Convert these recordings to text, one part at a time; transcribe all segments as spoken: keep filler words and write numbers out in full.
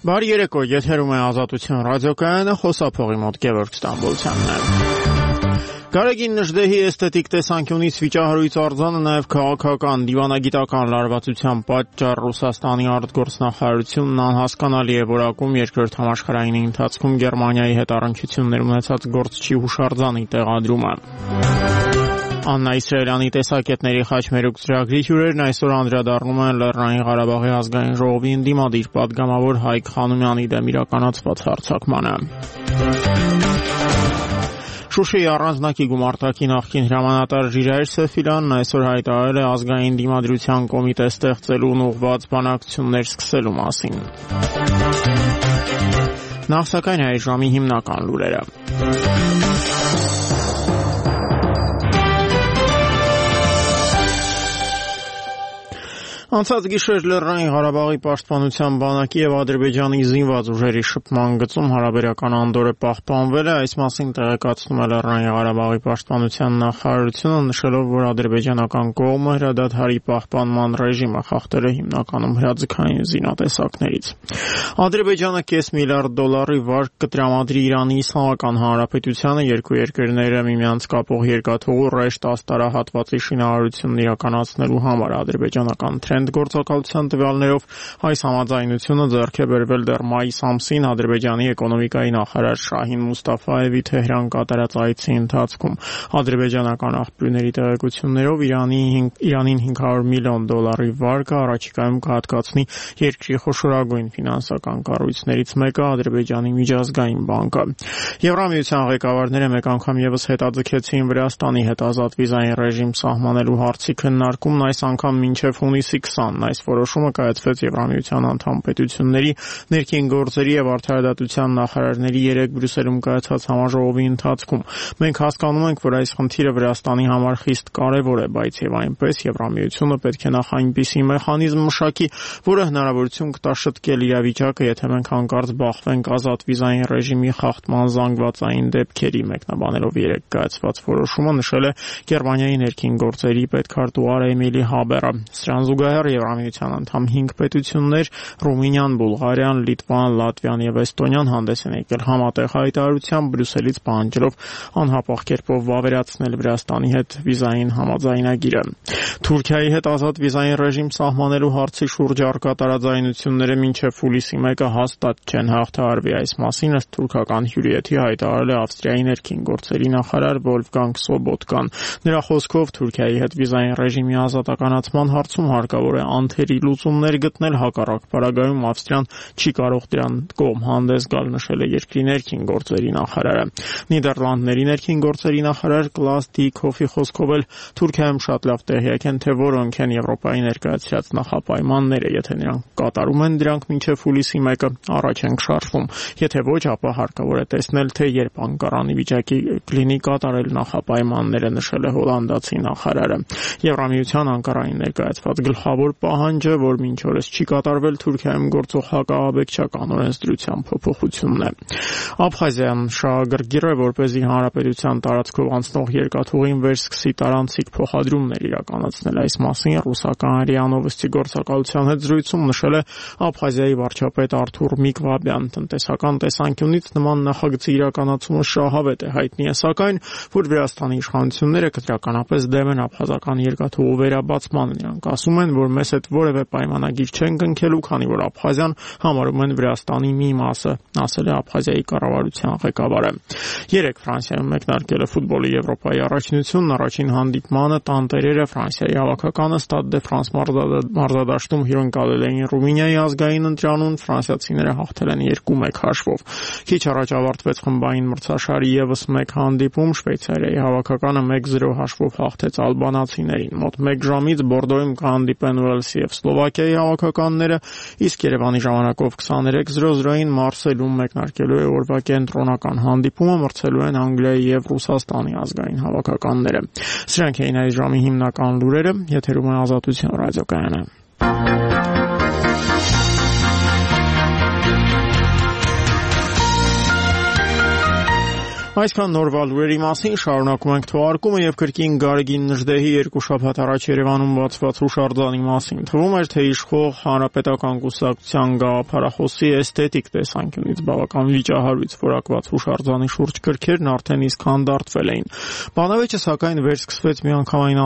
Բարի երեկո, եթերում է Ազատություն ռադիոկայանը, խոսափողի մոտ Գևորգ Ստամբոլցյանն է։ Գարեգին Նժդեհի էսթետիկ տեսանկյունից վիճահարույց արձանը նաև քաղաքական դիվանագիտական լարվածության պատճառ Ռուսաստանի արտգործնախարարությունն անհասկանալի է որակում երկրորդ համաշխարհային ընթացքում Գերմանիայի հետ առնչություններ ունեցած գործչի հուշարձանի տեղադրումը։ Աննա Իսրայելյանի տեսակետների խաչմերուկ ծրագրի հյուրերն այսօր անդրադառնում են Լեռնային Ղարաբաղի ազգային ժողովի ընդդիմադիր պատգամավոր Հայկ Խանոմյանի դեմ իրականացված հարձակմանը։ Շուշիի առանձնակի գումարտակի նախկին հրամանատար Ժիրայր Սեֆիլյանն այսօր հայտարարել է ազգային դիմադրության կոմիտե ստեղծելուն ուղղված բանակցություններ սկսելու մասին։ Նախ սակայն այս ժամի հիմնական լուրերը։ Անցած գիշեր Լեռնային Ղարաբաղի պաշտպանության բանակի եւ Ադրբեջանի զինված ուժերի շփման գծում հարաբերական անդորը պահպանվել է, այս մասին տեղեկացնում է Լեռնային Ղարաբաղի պաշտպանության նախարարությունը, նշելով, որ ադրբեջանական կողմը հրադադարի պահպանման ռեժիմը խախտել է հիմնականում հրաձգային զինատեսակներից։ Ադրբեջանը կես միլիարդ դոլարի վարկ կտրամադրի Իրանի Իսլամական Հանրապետությանը երկու երկրները միմյանց կապող երկաթուղու ռեշտ աստարահատվածի շինարարությունն իրականացնելու համար ադրբեջանական գործակալության տվյալներով այս համաձայնությունը ձեռք է բերվել դեռ մայիս ամսին Ադրբեջանի էկոնոմիկայի նախարար Շահին Մուստաֆայևի Թեհրան կատարած այցի ընթացքում։ Ադրբեջանական աղբյուրների տեղեկություններով Իրանին հինգ հարյուր միլիոն դոլարի վարկը առաջիկայում կհատկացնի երկրի խոշորագույն ֆինանսական կառույցներից մեկը Ադրբեջանի միջազգային բանկը։ Եվրամիության ղեկավարները մեկ անգամ ևս հետաձգեցին Վրաստանի հետ ազատ վիզային ռեժիմ սահմանելու հարցի քննարկումն այս անգամ մինչև հունիսի քսանն այս որոշումը կայացվեց Եվրամիության անդամ պետությունների ներքին գործերի եւ արդարադատության նախարարների երեք Բրյուսելում կայացած համաժողովի ընթացքում։ Մենք հասկանում ենք, որ այս խնդիրը Վրաստանի համար խիստ կարեւոր է, բայց եւ այնպես Եվրամիությունը պետք է նախ այնպիսի մեխանիզմ մշակի, որը հնարավորություն կտա շտկել իրավիճակը, եթե մենք հանկարծ բախվենք ազատ վիզային ռեժիմի խախտման զանգվածային դեպքերի, մեկնաբանելով երեք կայացված որոշումը նշել է Գերմանիայի ներքին գործերի պետքարտուղար Էմիլի Հաբերը։ Սրան զուգահեռ Եվրամիության անդամ հինգ պետություններ Ռումինիան, Բուլղարիան, Լիտվան, Լատվիան եւ Էստոնիան հանդես են եկել համատեղ հայտարարությամբ Բրյուսելից պահանջելով անհապաղ կերպով վավերացնել Վրաստանի հետ վիզային համաձայնագիրը։ Թուրքիայի հետ ազատ վիզային ռեժիմ սահմանելու հարցի շուրջ առկա տարաձայնությունները մինչև հուլիսի մեկը հաստատ չեն հաղթահարվի։ Այս մասին ըստ թուրքական հյուրիեթի հայտարարել է Ավստրիայի ներքին գործերի նախարար Վոլֆգանգ Սոբոտկան։ Նրա խոսքով Թուրքիայի հետ վիզային ռեժիմի ազատականացման հարցում հարկավոր է անթերի լուծումներ գտնել, հակառակ պարագայում Ավստրիան չի կարող դրան կողմ հանդես գալ, նշել է երկրի ներքին գործերի նախարարը։ Նիդերլանդների ներքին գործերի նախարար Կլաս Դի Քոֆի խոսքով էլ Թուրքիայում շատ լավ տեղյակ են, թե որոնք են Եվրոպայի ներկայացրած նախապայմանները, եթե նրանք կատարում են դրանք մինչև հուլիսի մեկը, առաջ են շարժվում, եթե ոչ, ապա հարկավոր է տեսնել, թե երբ անկարանի վիճակի կլինի կատարել նախապայմանները, նշել է հոլանդացի նախարարը։ Եվրամիության Անկարային ներկայացված գլխավոր պահանջը, որ մինչ օրս չի կատարվել Թուրքիայում գործող հակաաբեկչական օրենսդրության փոփոխությունն է։ Աբխազիան շահագրգիռ է, որպեսզի հանրապետության տարածքով անցնող երկաթուղին վերսկսի տարանցիկ փոխադրումներ իրականացնել։ Այս մասին ռուսական ՌԻԱ Նովոստի գործակալության հետ զրույցում նշել է Աբխազիայի վարչապետ Արթուր Միգվաբյան։ Տնտեսական տեսանկյունից նման նախագծի իրականացումը շահավետ է, հայտնի է սակայն, որ Վրաստանի իշխանությունները կտրականապես դեմ են աբխազական երկաթուղու վերաբացմանը։ Նրանք ասում են, որ մեզ հետ որևէ պայմանագիր չեն կնքելու, քանի որ Աբխազիան համարում են Վրաստանի մի մասը, ասել է Աբխազիայի կառավարության ղեկավարը։ Երեք Ֆրանսիայում մեկնարկել է ֆուտբոլի Եվրոպայի առաջնությունն, առաջին հանդիպմանը տանտերերը Ֆրանսիայի հավաքականը Ստադ դե Ֆրանս մարզադաշտում հյուրընկալել էին Ռումինիայի ազգային ընտրանուն, ֆրանսիացիները հաղթել են երկու մեկ հաշվով։ Քիչ առաջ ավարտվեց խմբային մրցաշարի ևս մեկ հանդիպում, Շվեյցարիայի հավաքականը մեկ զրո հաշվով հաղթեց ալբանացիներին։ Մոտ մեկ ժամից Բորդոյում կհանդիպեն Ուելսի եւ Սլովակիայի հավաքականները, իսկ Երևանի ժամանակով քսաներեք զրո զրոյին Մարսելում մեկնարկելու է օրվա կենտրոնական հանդիպումը, մրցելու են Անգլիայի եւ Ռուսաստանի ազգային հավաքականները։ Սրանք էին այս ժամի հիմնական լուրերը, եթերում է Ազատություն ռադիոկայանը։ Այսքան նորվա լուրերի մասին շարունակում ենք թողարկումը եւ կրկին Գարեգին Նժդեհի երկու շաբաթ առաջ Երևանում բացված հուշարձանի մասին թվում էր, թե իշխող հանրապետական կուսակցության գաղափարախոսի էսթետիկ տեսանկյունից բավական վիճահարույց որակված հուշարձանի շուրջ գրքերն արդեն իսկ հանդարտվել էին։ Բանավեճը սակայն վերսկսվեց միանգամայն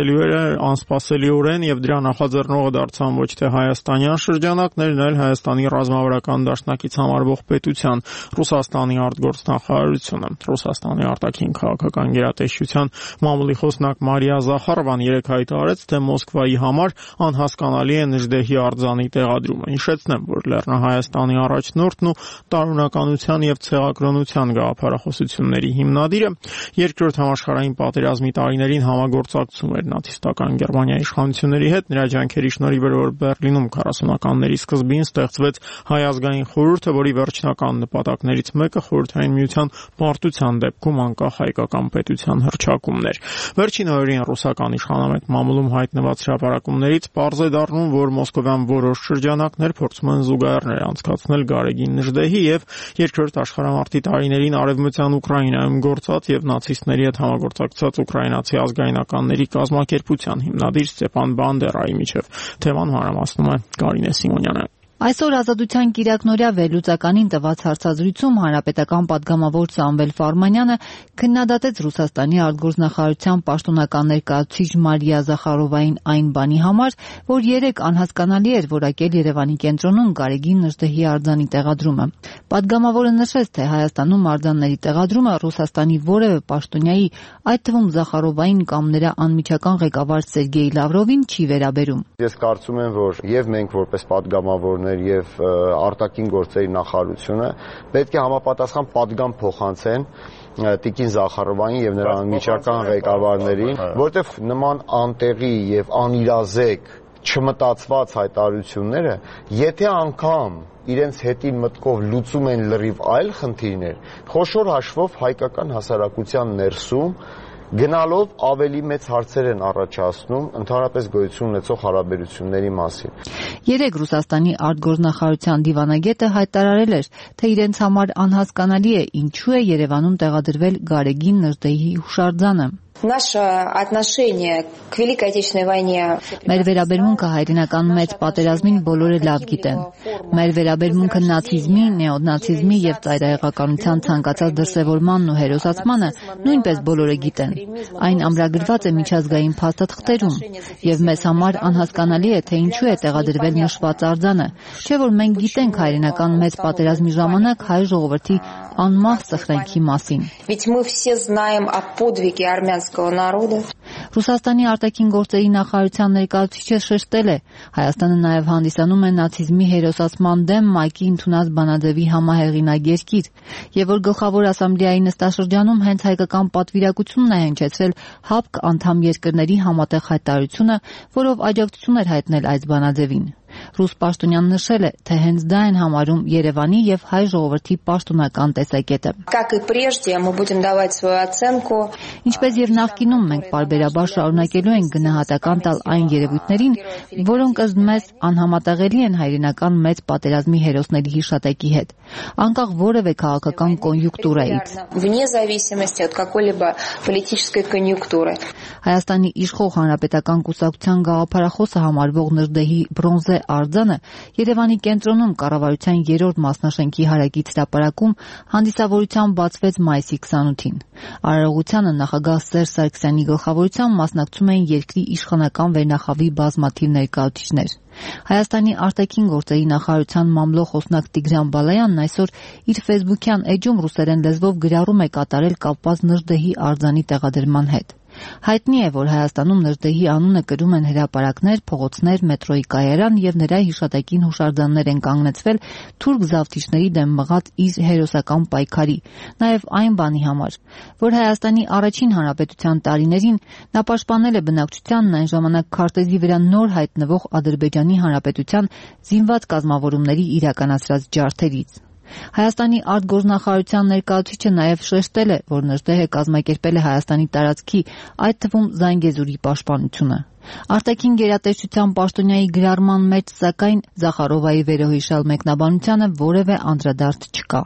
անսպասելիորեն եւ դրա նախաձեռնողը դարձան ոչ թե հայաստանյան շրջանակներն, այլ Հայաստանի ռազմավարական դաշնակից համարվող պետության Ռուսաստանի արտգործնախարարությունը։ Ռուսաստանի արտաքին քաղաքական գերատեսչության մամուլի խոսնակ Մարիա Զախարովան երեկ հայտարարեց, թե Մոսկվայի համար անհասկանալի է Նժդեհի արձանի տեղադրումը։ Հիշեցնեմ, որ Լեռնահայաստանի առաջնորդն ու տարօրինականության եւ ցեղակրոնության գաղափարախոսությունների հիմնադիրը Երկրորդ համաշխարհային պատերազմի տարիներին համագործակցում էր նացիստական Գերմանիայի իշխանությունների հետ։ Նրա ջանքերի շնորհիվ էր, որ Բերլինում քառասունականների սկզբին ստեղծվեց Հայ ազգային խորհուրդը, որի վերջնական նպատակներից մեկը Խորհրդային Միության պարտության դեպքում անկախ հայկական պետության հռչակումն էր։ Վերջին օրերին ռուսական իշխանամետ մամուլում հայտնված հրապարակումներից պարզ է դառնում, որ մոսկովյան որոշ շրջանակներ փորձում են զուգահեռներ անցկացնել Գարեգին Նժդեհի եւ Երկրորդ աշխարհամարտի տարիներին Արևմտյան Ուկրաինայում գործած եւ նացիստների հետ համագործակցած ուկրաինացի ազգայնականների կազմակերպության հիմնադիր Ստեփան Բանդերայի միջև։ Թեման մանրամասնում է Կարինե Սիմոնյանը։ Այսօր Ազատության կիրակնօրյա վերլուծականին տված հարցազրույցում հանրապետական պատգամավոր Սամվել Ֆարմանյանը քննադատեց Ռուսաստանի արտգործնախարարության պաշտոնական ներկայացուցիչ Մարիա Զախարովային այն բանի համար, որ երեկ անհասկանալի էր որակել Երևանի կենտրոնում Գարեգին Նժդեհի արձանի տեղադրումը։ Պատգամավորը նշեց, թե Հայաստանում արձանների տեղադրումը Ռուսաստանի որևէ պաշտոնյայի, այդ թվում Զախարովային կամ նրա անմիջական ղեկավար Սերգեյ Լավրովին չի վերաբերում։ Ես կարծում եմ, որ եւ մենք որպես պատգամավոր եւ արտաքին գործերի նախարարությունը պետք է համապատասխան պատգամ փոխանցեն Տիկին Զախարովային եւ նրա անմիջական ղեկավարներին, որտեղ նման անտեղի եւ անիրազեկ չմտածված հայտարարությունները, եթե անգամ իրենց հետի մտքով լուծում են լրիվ այլ խնդիրներ, խոշոր հաշվով հայկական հասարակության ներսում գնալով ավելի մեծ հարցեր են առաջացնում ընդհանրապես գոյություն ունեցող հարաբերությունների մասին։ Երեկ Ռուսաստանի արտգործնախարարության դիվանագետը հայտարարել էր, թե իրենց համար անհասկանալի է ինչու է Երևանում տեղադրվել Գարեգին Նժդեհի հուշարձանը։ Наше отношение к Великой Отечественной войне. Մեր վերաբերմունքը հայրենական մեծ պատերազմին բոլորը լավ գիտեն։ Մեր վերաբերմունքը նացիզմի, նեոնացիզմի եւ ծայրահեղականության ցանկացած դրսևորմանն ու հերոսացմանը նույնպես բոլորը գիտեն։ Այն ամրագրված է միջազգային փաստաթղթերում եւ մեզ համար անհասկանալի է, թե ինչու է տեղադրվել նշված արձանը, չէ՞ որ մենք գիտենք հայրենական մեծ պատերազմի ժամանակ հայ ժողովրդի անմահ սխրանքի մասին։ Ведь мы все знаем о подвиге армянского народа. Ռուսաստանի արտաքին գործերի նախարարության ներկայացուցիչը շեշտել է, Հայաստանը նաև հանդիսանում է նացիզմի հերոսացման դեմ ՄԱԿ-ի ընդունած բանաձևի համահեղինակ երկիր, եւ որ գլխավոր ասամբլեայի նստաշրջանում հենց հայկական պատվիրակությունն է հնչեցրել ՀԱՊԿ անդամ երկրների համատեղ հայտարարությունը, որով աջակցություն էր հայտնել այս բանաձևին։ Ռուս պաշտոնյան նշել է, թե հենց դա են համարում Երևանի եւ հայ ժողովրդի պաշտոնական տեսակետը։ Как и прежде, мы будем давать свою оценку. Ինչպես եւ նախկինում մենք բարբերաբար շարունակելու ենք գնահատական տալ այն երևույթներին, որոնք ըստ մեզ անհամատեղելի են հայրենական մեծ պատերազմի հերոսների հիշատակի հետ, անկախ որևէ քաղաքական կոնյունկտուրայից։ Вне зависимости от какой-либо политической конъюнктуры. Հայաստանի իշխող հանրապետական կուսակցության գաղափարախոսը համարվող Նժդեհի բրոնզե արձանը Երևանի կենտրոնում կառավարության երրորդ մասնաշենքի հարակից հրապարակում հանդիսավորության բացվեց մայիսի քսանութին։ Արարողությանը նախագահ Սերժ Սարգսյանի գլխավորությամբ մասնակցում էին երկրի իշխանական վերնախավի բազմաթիվ ներկայացուցիչներ։ Հայաստանի արտաքին գործերի նախարարության մամլո խոսնակ Տիգրան Բալայանն այսօր իր ֆեյսբուքյան էջում ռուսերեն լեզվով գրառում է կատարել կապված Նժդեհի արձանի տեղադրման հետ։ Հայտնի է, որ Հայաստանում Նժդեհի անունը կրում են հրապարակներ, փողոցներ, մետրոյի կայարան եւ նրա հիշատակին հուշարձաններ են կանգնեցվել թուրք զավթիչների դեմ մղած իր հերոսական պայքարի, նաեւ այն բանի համար, որ Հայաստանի առաջին հանրապետության տարիներին նա պաշտպանել է բնակչությանն այն ժամանակ քարտեզի վրա նոր հայտնվող Ադրբեջանի հանրապետության զինված կազմավորումների իրականացրած ջարդերից։ Հայաստանի արտգործնախարարության ներկայացուցիչը նաև շեշտել է, որ Նժդեհը կազմակերպել է Հայաստանի տարածքի, այդ թվում Զանգեզուրի պաշտպանությունը։ Արտաքին գերատեսչության պաշտոնյայի գրառման մեջ, սակայն Զախարովայի վերոհիշալ մեկնաբանությանը որևէ անդրադարձ չկա։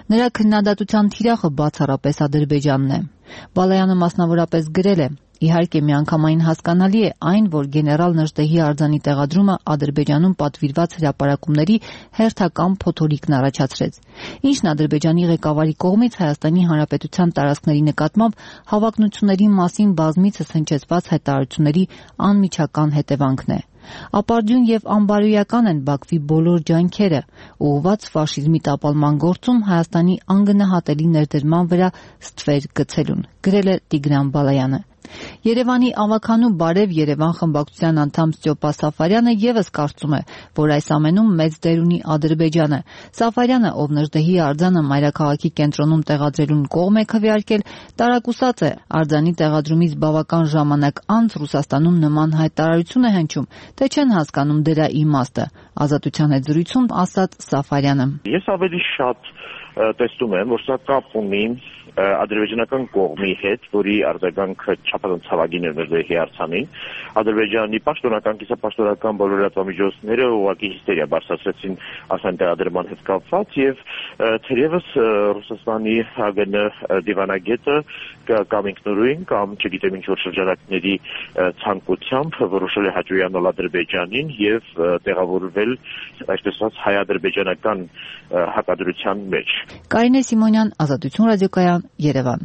Նրա քննադատության թիրախը բացառապես Ադրբեջանն է։ Բալայանը մասնավորապես գրել է. Իհարկե միանգամայն հասկանալի է այն, որ գեներալ Նժդեհի արձանի տեղադրումը Ադրբեջանում պատվիրված հրապարակումների հերթական փոթորիկն առաջացրեց, ինչն Ադրբեջանի ղեկավարի կողմից Հայաստանի Հանրապետության տարածքների նկատմամբ հավակնությունների մասին բազմիցս հնչեցված հայտարարությունների անմիջական հետևանքն է։ Ապարդյուն եւ անբարոյական են Բաքվի բոլոր ջանքերը, ուղղված ֆաշիզմի տապալման գործում Հայաստանի անգնահատելի ներդրման վրա ստվեր գցելուն, գրել է Տիգրան Բալայանը։ Երևանի ավականու Բարև Երևան խմբակցության անդամ Ստյոպա Սաֆարյանը ևս կարծում է, որ այս ամենում մեծ դեր ունի Ադրբեջանը։ Սաֆարյանը, ով Նժդեհի արձանը մայրաքաղաքի կենտրոնում տեղադրելուն կողմ է քվեարկել, տարակուսած է արձանի տեղադրումից բավական ժամանակ անց Ռուսաստանում նման հայտարարություն է հնչում, թե չեն հասկանում դրա իմաստը։ Ազատության հետ զրույցում ասաց Սաֆարյանը. Ես ավելի շատ տեսնում եմ, որ սա կապ ունի ադրբեջանական կողմի հետ, որի արձագանքը չափազանց ցավագին էր Նժդեհի արձանին, Ադրբեջանի պաշտոնական, կիսապաշտոնական բոլոր լրատվամիջոցները ուղղակի հիստերիա բարձրացրեցին ասեն տեղադրման հետ կապված եւ թերևս Ռուսաստանի ՀԱԳՆ դիվանագետը կամ ինքնուրույն կամ չգիտեմ ինչ որ շրջանակների ցանկությամբ որոշել է հաճոյանալ Ադրբեջանին եւ տեղավորվել այսպես ասած հայ-ադրբեջանական հակադրության մեջ։ Կարինե Սիմոնյան, Ազատություն ռադիոկայան, Երևան։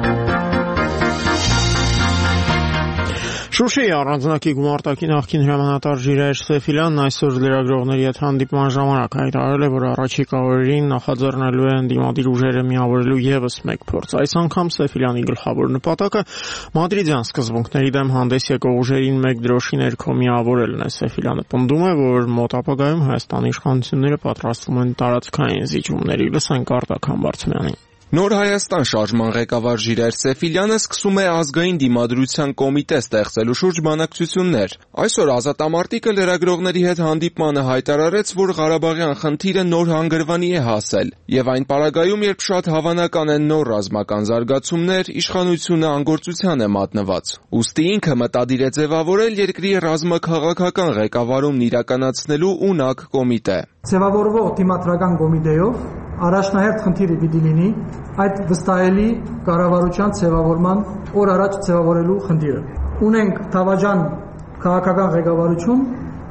Շուշիի առանձնակի գումարտակի նախկին հրամանատար Ժիրայր Սեֆիլյանն այսօր լրագրողների հետ հանդիպման ժամանակ հայտարարել է, որ առաջիկա օրերին նախաձեռնելու են ընդդիմադիր ուժերը միավորելու ևս մեկ փորձ։ Այս անգամ Սեֆիլյանի գլխավոր նպատակը մադրիդյան սկզբունքների դեմ հանդես եկող ուժերին մեկ դրոշի ներքո միավորելն է։ Սեֆիլյանը պնդում է, որ մոտ ապագայում Հայաստանի իշխանությունները պատրաստվում են տարածքային զիջումների։ Լսենք Արտակ Համբարձումյանին։ Նոր Հայաստան շարժման ղեկավար Ժիրայր Սեֆիլյանը սկսում է ազգային դիմադրության կոմիտե ստեղծելու շուրջ բանակցություններ։ Այսօր ազատամարտիկը լրագրողների հետ հանդիպմանը հայտարարեց, որ Ղարաբաղյան խնդիրը նոր հանգրվանի է հասել, եւ այն պարագայում, երբ շատ հավանական են նոր ռազմական զարգացումներ, իշխանությունը անգործության է մատնված։ Ուստի ինքը մտադիր է ձևավորել երկրի ռազմաքաղաքական ղեկավարումն իրականացնելու ունակ կոմիտե։ Ձևավորվող դիմադրական կոմիտեով առաջնահերթ խնդիրը պիտի լինի այդ վստահելի կառավարության ձևավորման օր առաջ ձևավորելու խնդիրը։ Ունենք Թավաջան քաղաքական ղեկավարություն,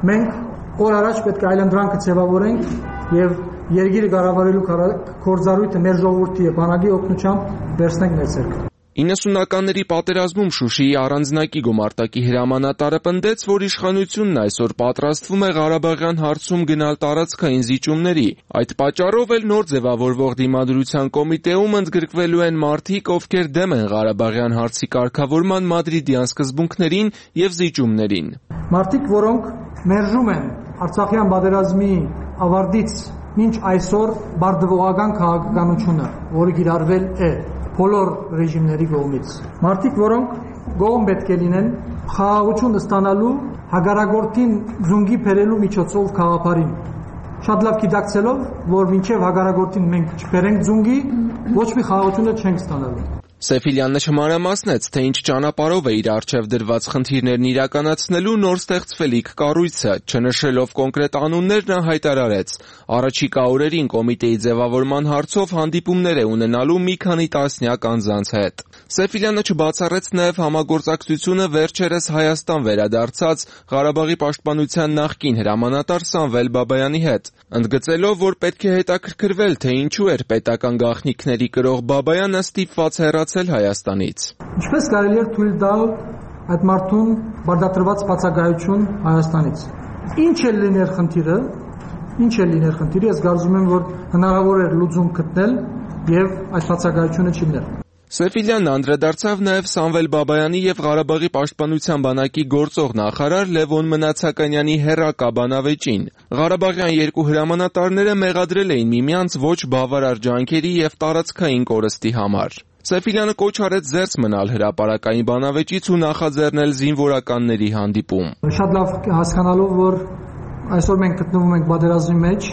մենք օր առաջ պետք է այլընտրանքը ձևավորենք եւ երկիրը կառավարելու գործառույթը մեր ժողովրդի եւ բանակի օգնությամբ վերցնենք մեր ձեռք։ իննսունականների պատերազմում Շուշիի առանձնակի գումարտակի հրամանատարը պնդեց, որ իշխանությունն այսօր պատրաստվում է Ղարաբաղյան հարցում գնալ տարածքային զիջումների։ Այդ պատճառով էլ նոր ձևավորվող դիմադրության կոմիտեում ընդգրկվելու են մարդիկ, ովքեր դեմ են Ղարաբաղյան հարցի կարգավորման մադրիդյան սկզբունքներին եւ զիջումներին։ Մարդիկ, որոնք մերժում են Արցախյան պատերազմի ավարտից մինչ այսօր բարդվողական քաղաքականությունը, որը կիրառվել է բոլոր ռեժիմների կողմից։ Մարդիկ, որոնք գոհ պետք է լինեն խաղաղություն ստանալու հագարագործին զունգի բերելու միջոցով քաղաքարին։ Շատ լավ գիտակցելով, որ մինչև հագարագործին մենք չբերենք զունգի, ոչ մի խաղաղություն չենք ստանալու։ Սեֆիլյանը չմանրամասնեց, թե ինչ ճանապարհով է իր առջև դրված խնդիրներն իրականացնելու նոր ստեղծվելիք կառույցը, չնշելով կոնկրետ անուններ նա հայտարարեց. առաջիկա օրերին կոմիտեի ձևավորման հարցով հանդիպումներ է ունենալու մի քանի տասնյակ անձանց հետ։ Սեֆիլյանը չբացառեց նաև համագործակցությունը վերջերս Հայաստան վերադարձած Ղարաբաղի պաշտպանության նախկին հրամանատար Սամվել Բաբայանի հետ, ընդգծելով, որ պետք է հետաքրքրվել, թե ինչու էր պետական գաղտնիքների կրող Բաբայանը ստիպված հեռացել Հայաստանից։ Ինչպես կարելի է թույլ տալ այդ մարդուն բարդատրված բացակայություն Հայաստանից։ Ինչ է լիներ խնդիրը, ինչ է լիներ խնդիրը, ես կարծում եմ, որ հնարավոր էր լուծում գտնել եւ այս բացակայությունը չլիներ։ Սեֆիլյանն անդրադարձավ նաև Սամվել Բաբայանի եւ Ղարաբաղի պաշտպանության բանակի գործող նախարար Լևոն Մնացականյանի հեռակա բանավեճին։ Ղարաբաղյան երկու հրամանատարները մեղադրել էին միմյանց ոչ բավարար ջանքերի եւ տարածքային կորստի համար։ Սեֆիլյանը կոչ արեց զերծ մնալ հրապարակային բանավեճից ու նախաձեռնել զինվորականների հանդիպում։ Շատ լավ հասկանալով, որ այսօր մենք գտնվում ենք պատերազմի մեջ,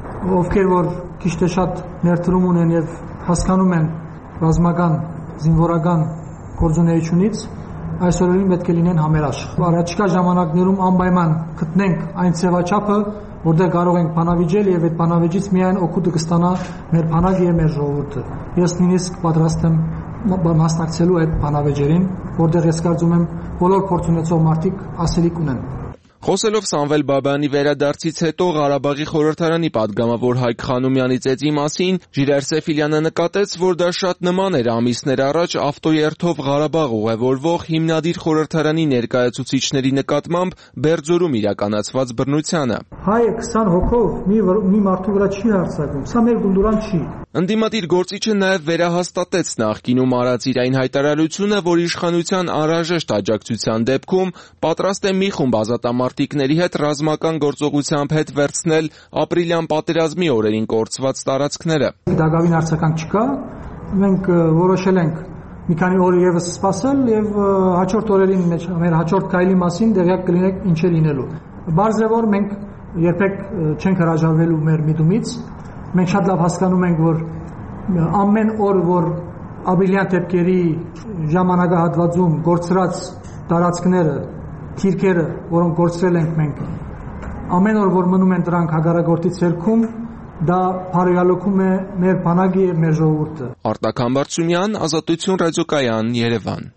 ովքեր որ քիչ թե շատ ներդրում ունեն եւ հասկանում են ռազմական զինվորական գործունեությունից, այսօրերին պետք է լինեն համերաշխ։ Առաջիկա ժամանակներում անպայման գտնենք այն ձևաչափը, որտեղ կարող ենք բանավիճել եւ այդ բանավիճից միայն օգուտը կստանա մեր բանակը եւ մեր ժողովուրդը։ Ես նույնիսկ պատրաստ եմ մասնակցելու այդ բանավեճերին, որտեղ ես կարծում եմ բոլոր փորձ ունեցող մարդիկ ասելիք ունեն։ Խոսելով Սամվել Բաբայանի վերադարձից հետո Ղարաբաղի խորհրդարանի падգամավոր Հայկ Խանոմյանի ծեծի մասին Ժիրայր Սեֆիլյանը նկատեց, որ դա շատ նման էր ամիսներ առաջ ավտոերթով Ղարաբաղ ուղևորվող հիմնադիր խորհրդարանի ներկայացուցիչների նկատմամբ Բերձորում իրականացված բռնությանը։ Հայը քսան հոգով մի մի մարդու վրա չի հարձակվում, սա մեր գունդուրան չի։ Ընդդիմադիր գործիչը նաև վերահաստատեց նախկինում արած իր այն հայտարարությունը, որ իշխանության անհրաժեշտ աջակցության դեպքում պատրաստ է մի խումբ ազատամարտիկների հետ ռազմական գործողությամբ հետ վերցնել ապրիլյան պատերազմի օրերին կորցված տարածքները։ Դակավին արձագանք չկա, մենք որոշել ենք մի քանի օր եւս սպասել եւ հաջորդ օրերին մեջ մեր հաջորդ քայլի մասին դերյակ կլինենք ինչ է լինելու։ Բարձր է որ մենք երբեք չենք հրաժարվելու մեր միտումից։ Մենք շատ լավ հասկանում ենք, որ ամեն օր, որ ապրիլյան դեպքերի ժամանակահատվածում գործրած տարածքները, թիրքերը, որոնք գործրել ենք մենք, ամեն օր, որ մնում են դրանք հակառակորդի ցերքում, դա բարոյալքում է մեր բանակը եւ մեր ժողովուրդը։ Արտակ Համբարձումյան, Ազատություն ռադիոկայան, Երևան։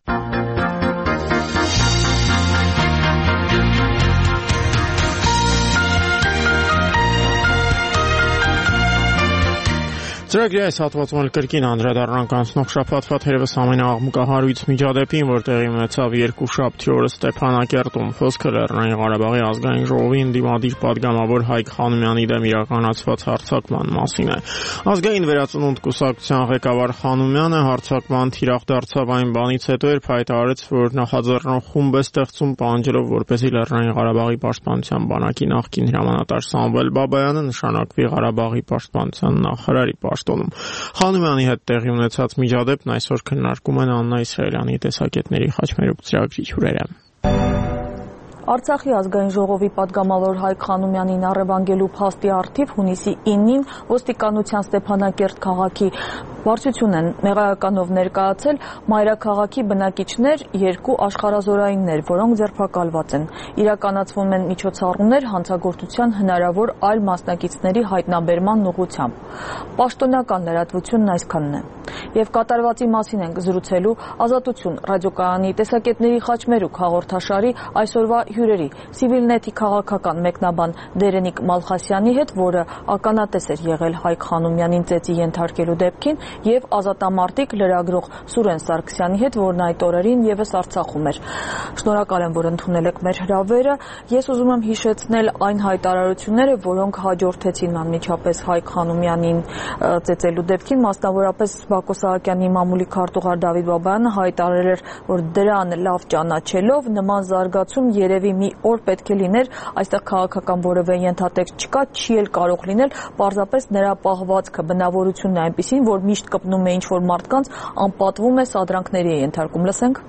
Ծրագրի այս հատվածում էլ կրկին անդրադառնանք անցնող շաբաթվա թերևս ամենաաղմկահարույց միջադեպին, որ տեղի ունեցավ երկուշաբթի օրը Ստեփանակերտում։ Խոսքը Լեռնային Ղարաբաղի ազգային ժողովի ընդդիմադիր падգամավոր Հայկ Խանոմյանի դեմ իրականացված հարձակման մասին է։ Ազգային վերածնունդ կուսակցության ղեկավար Խանոմյանը հարձակման թիրախ դարձավ այն բանից հետո, երբ հայտարարեց, որ նախաձեռնող խումբ է ստեղծում պահանջելով, որպեսզի Լեռնային Ղարաբաղի պաշտպանության բանակի նախկին հրամանատար Սամվել Բաբայանը նշանակվի Ղարաբաղի պաշտպանության նախարարի պաշտոնում։ Խանոմյանի հետ տեղի ունեցած միջադեպն այսօր քննարկում են Աննա Իսրայելյանի տեսակետների խաչմերուկ ծրագրի հյուրերը։ Արցախի ազգային ժողովի падգամավոր Հայկ Խանոմյանին առևանգելու փաստի առթիվ հունիսի իննին ոստիկանության Ստեփանակերտ քաղաքի վարչություն են մեղայականով ներկայացել մայրաքաղաքի բնակիչներ երկու աշխարհազորայիններ, որոնք ձերբակալված են։ Իրականացվում են միջոցառումներ հանցագործության հնարավոր այլ մասնակիցների հայտնաբերման ուղղությամբ։ Պաշտոնական լրատվությունն այսքանն է։ Եվ կատարվածի մասին ենք զրուցելու Ազատություն ռադիոկայանի տեսակետների խաչմերուկ հաղորդաշարի այսօրվա հյուրերի Civilnet-ի քաղաքական մեկնաբան Դերենիկ Մալխասյանի հետ, որը ականատես էր եղել Հայկ Խանոմյանին ծեծի ենթարկելու դեպքին, եւ ազատամարտիկ լրագրող Սուրեն Սարգսյանի հետ, որն այդ օրերին եւս Արցախում էր։ Շնորհակալ եմ, որ ընդունել եք մեր հրավերը։ Ես ուզում եմ հիշեցնել այն հայտարարությունները, որոնք հաջորդեցին անմիջապես Հայկ Խանոմյանին ծեծելու դեպքին, մասնավորապես Բակո Սահակյանի մամուլի քարտուղար Դավիթ Բաբայանը հայտարարել էր, որ դրան լավ ճանաչելով նման զարգացում երևի մի օր պետք է լիներ, այստեղ քաղաքական որևէ ենթատեքստ չկա, չի էլ կարող լինել, պարզապես նրա պահվածքը, բնավորությունն է այնպիսին, որ միշտ կպնում է ինչ-որ մարդկանց, անպատվում է, սադրանքների է ենթարկում։ Լսենք։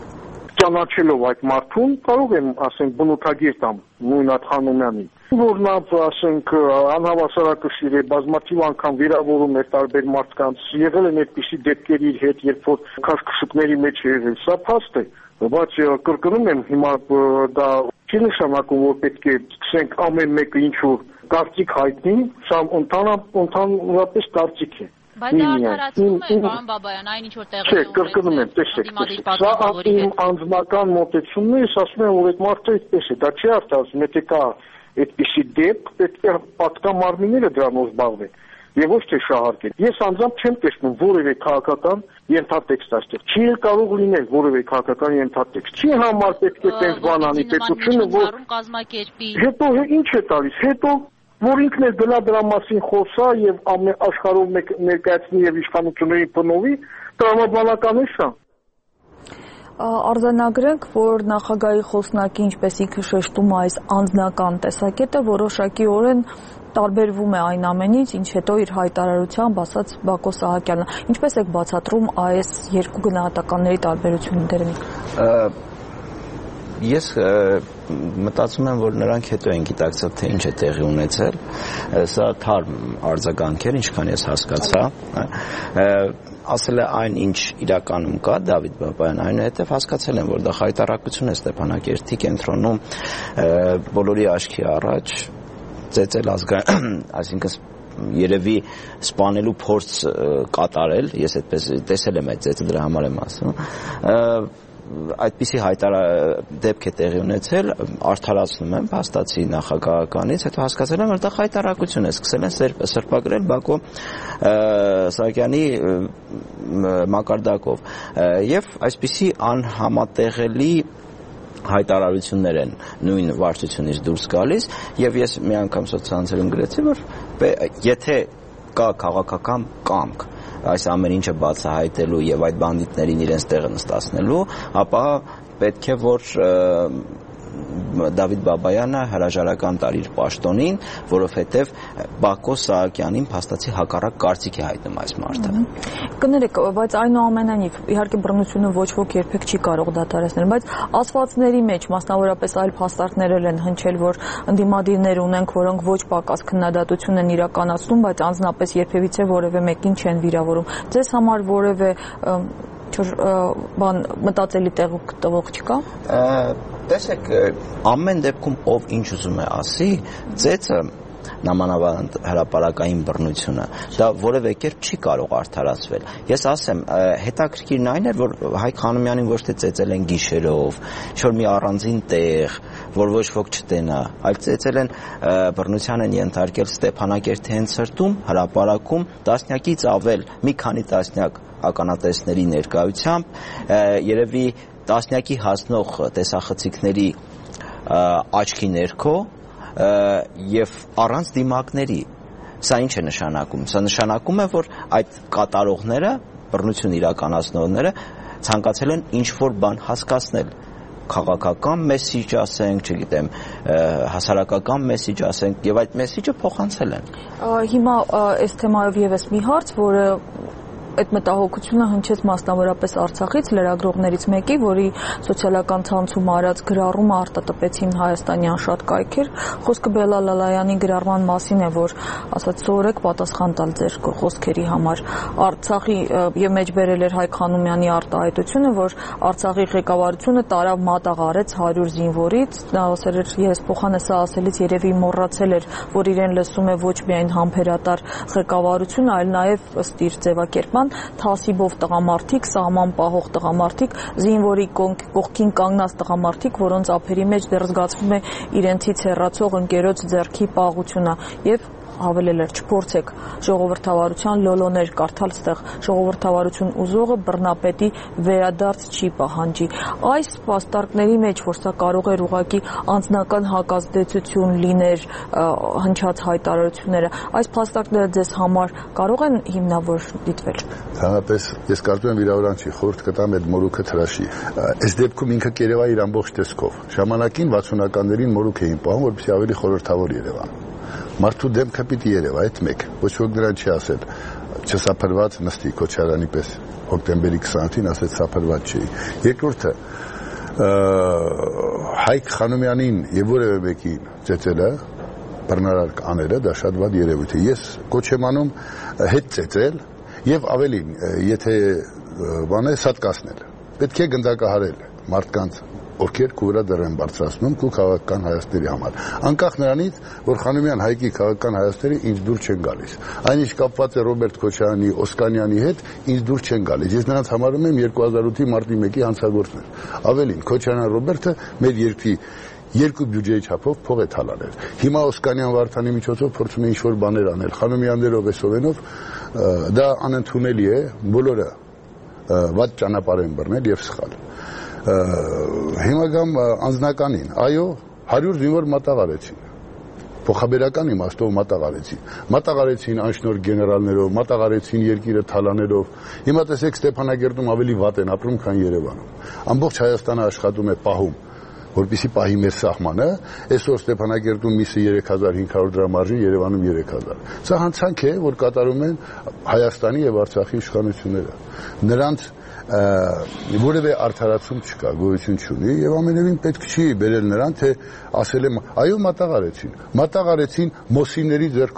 Ճանաչելով այդ մարդուն, կարող եմ, ասենք, բնութագիր տամ նույն այդ Խանոմյանին, որ նա, ասենք, անհավասարակշիռ է, բազմաթիվ անգամ վիրավորում է տարբեր մարդկանց, եղել են այդպիսի դեպքեր իր հետ, երբ որ քաշքշուկների մեջ է եղել, սա փաստ է, բայց կրկնում եմ, հիմա դա չի նշանակում, որ պետք է սկսենք ամեն մեկը ինչ-որ կարծիք հայտնի, սա ընդհանրապես կարծիք է։ Բայց դա արդարացում է, պարոն Բաբայան, այն ինչ որ տեղի է ունեցել։ Չէ, կրկնում եմ, տեսեք, սա իմ անձնական մոտեցումն է, ես ասում եմ, որ այդ մարդը այդպես է, դա չի արդարացում, եթե կա այդպիսի դեպք, պետք է պատկամարմինները դրանով զբաղվեն եւ ոչ թե շահարկեն։ Ես անձամբ չեմ տեսնում որևէ քաղաքական ենթատեքստ այստեղ։ Չի էլ կարող լինել որևէ քաղաքական ենթատեքստ։ Չի համար պետք է տես բան անի պետությունը, որ կազմակերպի։ Հետո ինչ է տալիս, հետո որ ինքն էլ դրա դրա մասին խոսա եւ աշխարհով ներկայացնի եւ իշխանությունների փնովի, տրամաբանական է սա։ Արձանագրենք, որ նախագահի խոսնակի, ինչպես ինքը շեշտում է, այս անձնական տեսակետը որոշակիորեն տարբերվում է այն ամենից, ինչ հետո իր հայտարարությամբ ասաց Բակո Սահակյանը։ Ինչպես եք բացատրում այս երկու գնահատականների տարբերությունը, Դերենիկ։ Ես մտածում եմ, որ նրանք հետո են գիտակցել, թե ինչ է տեղի ունեցել, սա թարմ արձագանք էր, ինչքան ես հասկացա, ասել է այն, ինչ իրականում կա, Դավիթ Բաբայան, այնուհետև հասկացել եմ, որ դա խայտարակություն է Ստեփանակերտի կենտրոնում բոլորի աչքի առաջ ծեծել ազգային, այսինքն երևի սպանելու փորձ կատարել, ես այդպես տեսել եմ այդ ծեծը, դրա համար եմ ասում, այդպիսի հայտարար դեպք է տեղի ունեցել, արդարացնում եմ փաստացի նախագահականից, հետո հասկացել եմ, որ դա հայտարարություն է, սկսել են սրբագրել Բակո Սահակյանի մակարդակով, եւ այսպիսի անհամատեղելի հայտարարություններ են նույն վարչությունից դուրս գալիս, եւ ես մի անգամ սոցցանցերում գրեցի, որ եթե կա քաղաքական կամք այս ամեն ինչը բացահայտելու եւ այդ բանդիտներին իրենց տեղը նստացնելու, ապա պետք է որ Դավիթ Բաբայանը հրաժարական տար իր պաշտոնին, որովհետև Բակո Սահակյանին փաստացի հակառակ կարծիք է հայտնում այս մարդը։ Կներեք, բայց այնուամենայնիվ իհարկե բռնությունը ոչ ոք երբեք չի կարող դադարեցնել, բայց ասվածների մեջ մասնավորապես այլ փաստարկներ են հնչել, որ ընդդիմադիրներ ունենք, որոնք ոչ պակաս քննադատություն են իրականացնում, բայց անձնապես երբևիցե որևէ մեկին չեն վիրավորում։ Ձեզ համար որևէ բան մտածելի տեղուկ տվող չկա։ Տեսեք, ամեն դեպքում ով ինչ ուզում է ասի, ծեծը նամանավանդ հրապարակային բռնությունը, դա որևէ կերպ չի կարող արդարացվել։ Ես ասեմ, հետաքրքիրն այն էր, որ Հայկ Խանոմյանին ոչ թե ծեծել են գիշերով, ինչ-որ մի առանձին տեղ, որ ոչ ոք չտենա, այլ ծեծել են, բռնության են ենթարկել Ստեփանակերտի սրտում, հրապարակում, տասնյակից ավել, մի քանի տասնյակ ականատեսների ներկայությամբ, երևի տասնյակի հասնող տեսախցիկների աչքի ներքո եւ առանց դիմակների։ Սա ինչ է նշանակում։ Սա նշանակում է, որ այդ կատարողները, բռնություն իրականացնողները ցանկացել են ինչ-որ բան հասկացնել, քաղաքական մեսիջ ասենք, չգիտեմ, հասարակական մեսիջ ասենք, եւ այդ մեսիջը փոխանցել են։ Հիմա այս թեմայով եւս մի հարց, որը այդ մտահոգությունը հնչեց մասնավորապես Արցախից լրագրողներից մեկի, որի սոցիալական ցանցում արած գրառումը արտատպեցին հայաստանյան շատ կայքեր։ Խոսքը Բելլա Լալայանի գրառման մասին է, որ ասաց սովորեք պատասխան տալ ձեր խոսքերի համար։ Արցախի եւ մեջբերել էր Հայկ Խանոմյանի արտահայտությունը, որ Արցախի ղեկավարությունը տարավ մատաղ արեց հարյուր զինվորից, նա ասել էր ես փոխանցա ասելից երևի մոռացել էր, որ իրեն լսում է ոչ միայն համբերատար ղեկավարությունը, այլ նաեւ ըստ իր ձևակերպման թասիբով տղամարդիկ, սահման պահող տղամարդիկ, զինվորի կողքին կանգնած տղամարդիկ, որոնց ափերի մեջ դեռ զգացվում է իրենցից հեռացող ընկերոջ ձեռքի պաղությունը եւ հավելել էր չփորձեք ժողովրդավարության լոլոներ կարդալ ստեղ ժողովրդավարություն ուզողը բռնապետի վերադարձ չի պահանջի։ Այս փաստարկների մեջ, որ սա կարող էր ուղղակի անձնական հակազդեցություն լիներ հնչած հայտարարությունները, այս փաստարկները ձեզ համար կարող են հիմնավոր դիտվել։ Հանրապես ես կարծում եմ վիրավորանքի խորհուրդ կտամ այդ մորուքը թրաշի։ Այս դեպքում ինքը կերևա իր ամբողջ տեսքով։ Ժամանակին վաթսունականներին մորուք էին պահում, որպեսզի ավելի խորհրդավոր երևան։ Մարդու դեմքը պիտի երևա, այդ մեկ, ոչ ոք դրան չի ասել, չսափրված նստի Քոչարյանի պես հոկտեմբերի քսանութին ասեց սափրված չի։ Երկրորդը Հայկ Խանոմյանին եւ որևէ մեկին ծեծելը բռնարար աները դա շատ վատ երևույթ է։ Ես կոչ եմ անում հետ ծեծել եւ ավելին, եթե բան է սատկացնել։ Պետք է գնդակահարել մարդկանց ովքեր քուրա դեռ են բարձրացնում քու քաղաքական հայացքների համար։ Անկախ նրանից, որ Խանոմյան Հայկի քաղաքական հայացքները ինձ դուր չեն գալիս։ Այնինչ կապված է Ռոբերտ Քոչարյանի, Օսկանյանի հետ, ինձ դուր չեն գալիս։ Ես նրանց համարում եմ երկու հազար ութի մարտի մեկի հանցագործներ։ Ավելին, Քոչարյան Ռոբերտը մեր երկրի երկու բյուջեի չափով փող է թալանել։ Հիմա Օսկանյան Վարդանի միջոցով փորձում է ինչ-որ բաներ անել։ Խանոմյաններով, Էսովենով դա անընդունելի է, բոլորը վատ ճանապարհ են բռնել եւ սխալ։ Հիմա գամ անձնականին, այո, հարյուր զինվոր մատաղ արեցին, փոխաբերական իմաստով մատաղ արեցին, մատաղ արեցին անշնորհ գեներալներով, մատաղ արեցին երկիրը թալաներով, հիմա տեսեք Ստեփանակերտում ավելի վատ են ապրում, քան Երևանում, ամբողջ Հայաստանը աշխատում է պահում, որպեսզի պահի մեր սահմանը, այսօր Ստեփանակերտում միսը երեք հազար հինգ հարյուր դրամ արժի, Երևանում երեք հազար։ Սա հանցանք է, որ կատարում են Հայաստանի եւ Արցախի իշխանությունները։ Նրանց որևէ արդարացում չկա, գոյություն չունի եւ ամենևին պետք չի բերել նրան, թե ասել եմ, այո, մատաղ արեցին, մատաղ արեցին մոսիների ձեռքով։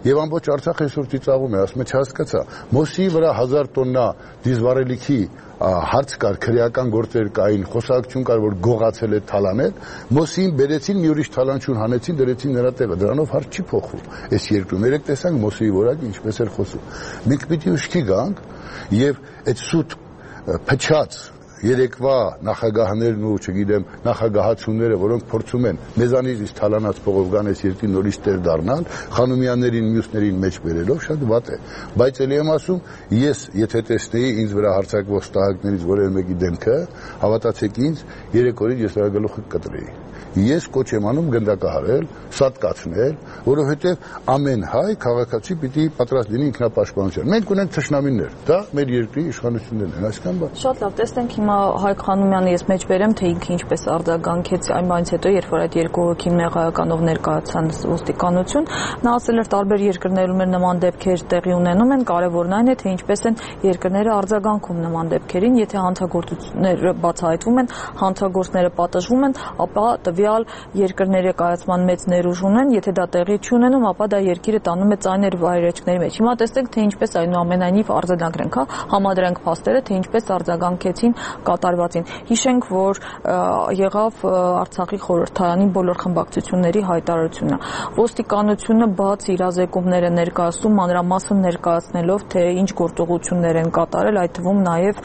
եւ ամբողջ Արցախ այսօր ծիծաղում է, ասում է չհասկացա, Մոսիի վրա հազար տոննա դիզվարելիքի հարց կար, քրեական գործեր կային, խոսակցություն կար, որ գողացել է թալանել, Մոսիին բերեցին մի ուրիշ թալանչուն հանեցին, դրեցին նրա տեղը, դրանով հարց չի փոխվում։ Այս երկրում երեք տեսանք Մոսիի որակը ինչպես էր խոսում։ Մենք պիտի ուշքի գանք եւ այդ սուտ փչած երեկվա նախագահներն ու չգիտեմ նախագահացումները, որոնք փորձում են մեզանից իսկ թալանած փողով գան այս երկրի նորից տեր դառնալ, Խանոմյաններին, մյուսներին մեջ բերելով շատ վատ է։ Բայց ելի եմ ասում, ես եթե տեսնեի ինձ վրա հարձակվող ստահակներից որևէ մեկի դեմքը, հավատացեք ինձ, երեք օրից ես նրա գլուխը կտրեի։ Ես կոչ եմ անում գնդակահարել, սատկացնել, որովհետև ամեն հայ քաղաքացի պիտի պատրաստ լինի ինքնապաշտպանության։ Մենք ունենք թշնամիներ, դա մեր երկրի իշխանություններն են, այսքան բան։ Շատ լավ, տեսնենք հիմա Հայկ Խանոմյանը ես մեջ բերեմ, թե ինքը ինչպես արձագանքեց այն բանից հետո, երբ որ այդ երկու հոգի մեղայականով ներկայացան ոստիկանություն, նա ասել էր տարբեր երկրներում էր նման դեպքեր տեղի ունենում են, կարևորն այն է, թե ինչպես են երկրները արձագանքում նման դեպքերին, եթե հանցագործությունները բացահայտվում են, հանցագործները պատժվում են, ապա տվյալ երկրների կայացման մեծ ներուժ ունեն, եթե դա տեղի չունենում, ապա դա երկիրը տանում է ծայր վայրեջքների մեջ։ Հիմա տեսնենք, թե ինչպես այնուամենայնիվ արձագանքենք, հա, համադրենք փաստերը, թե ինչպես արձագանքեցին կատարվածին։ Հիշենք, որ եղավ Արցախի խորհրդարանի բոլոր խմբակցությունների հայտարարությունը։ Ոստիկանությունը բաց իրազեկումներ է ներկայացում, մանրամասն ներկայացնելով, թե ինչ գործողություններ են կատարել, այդ թվում նաև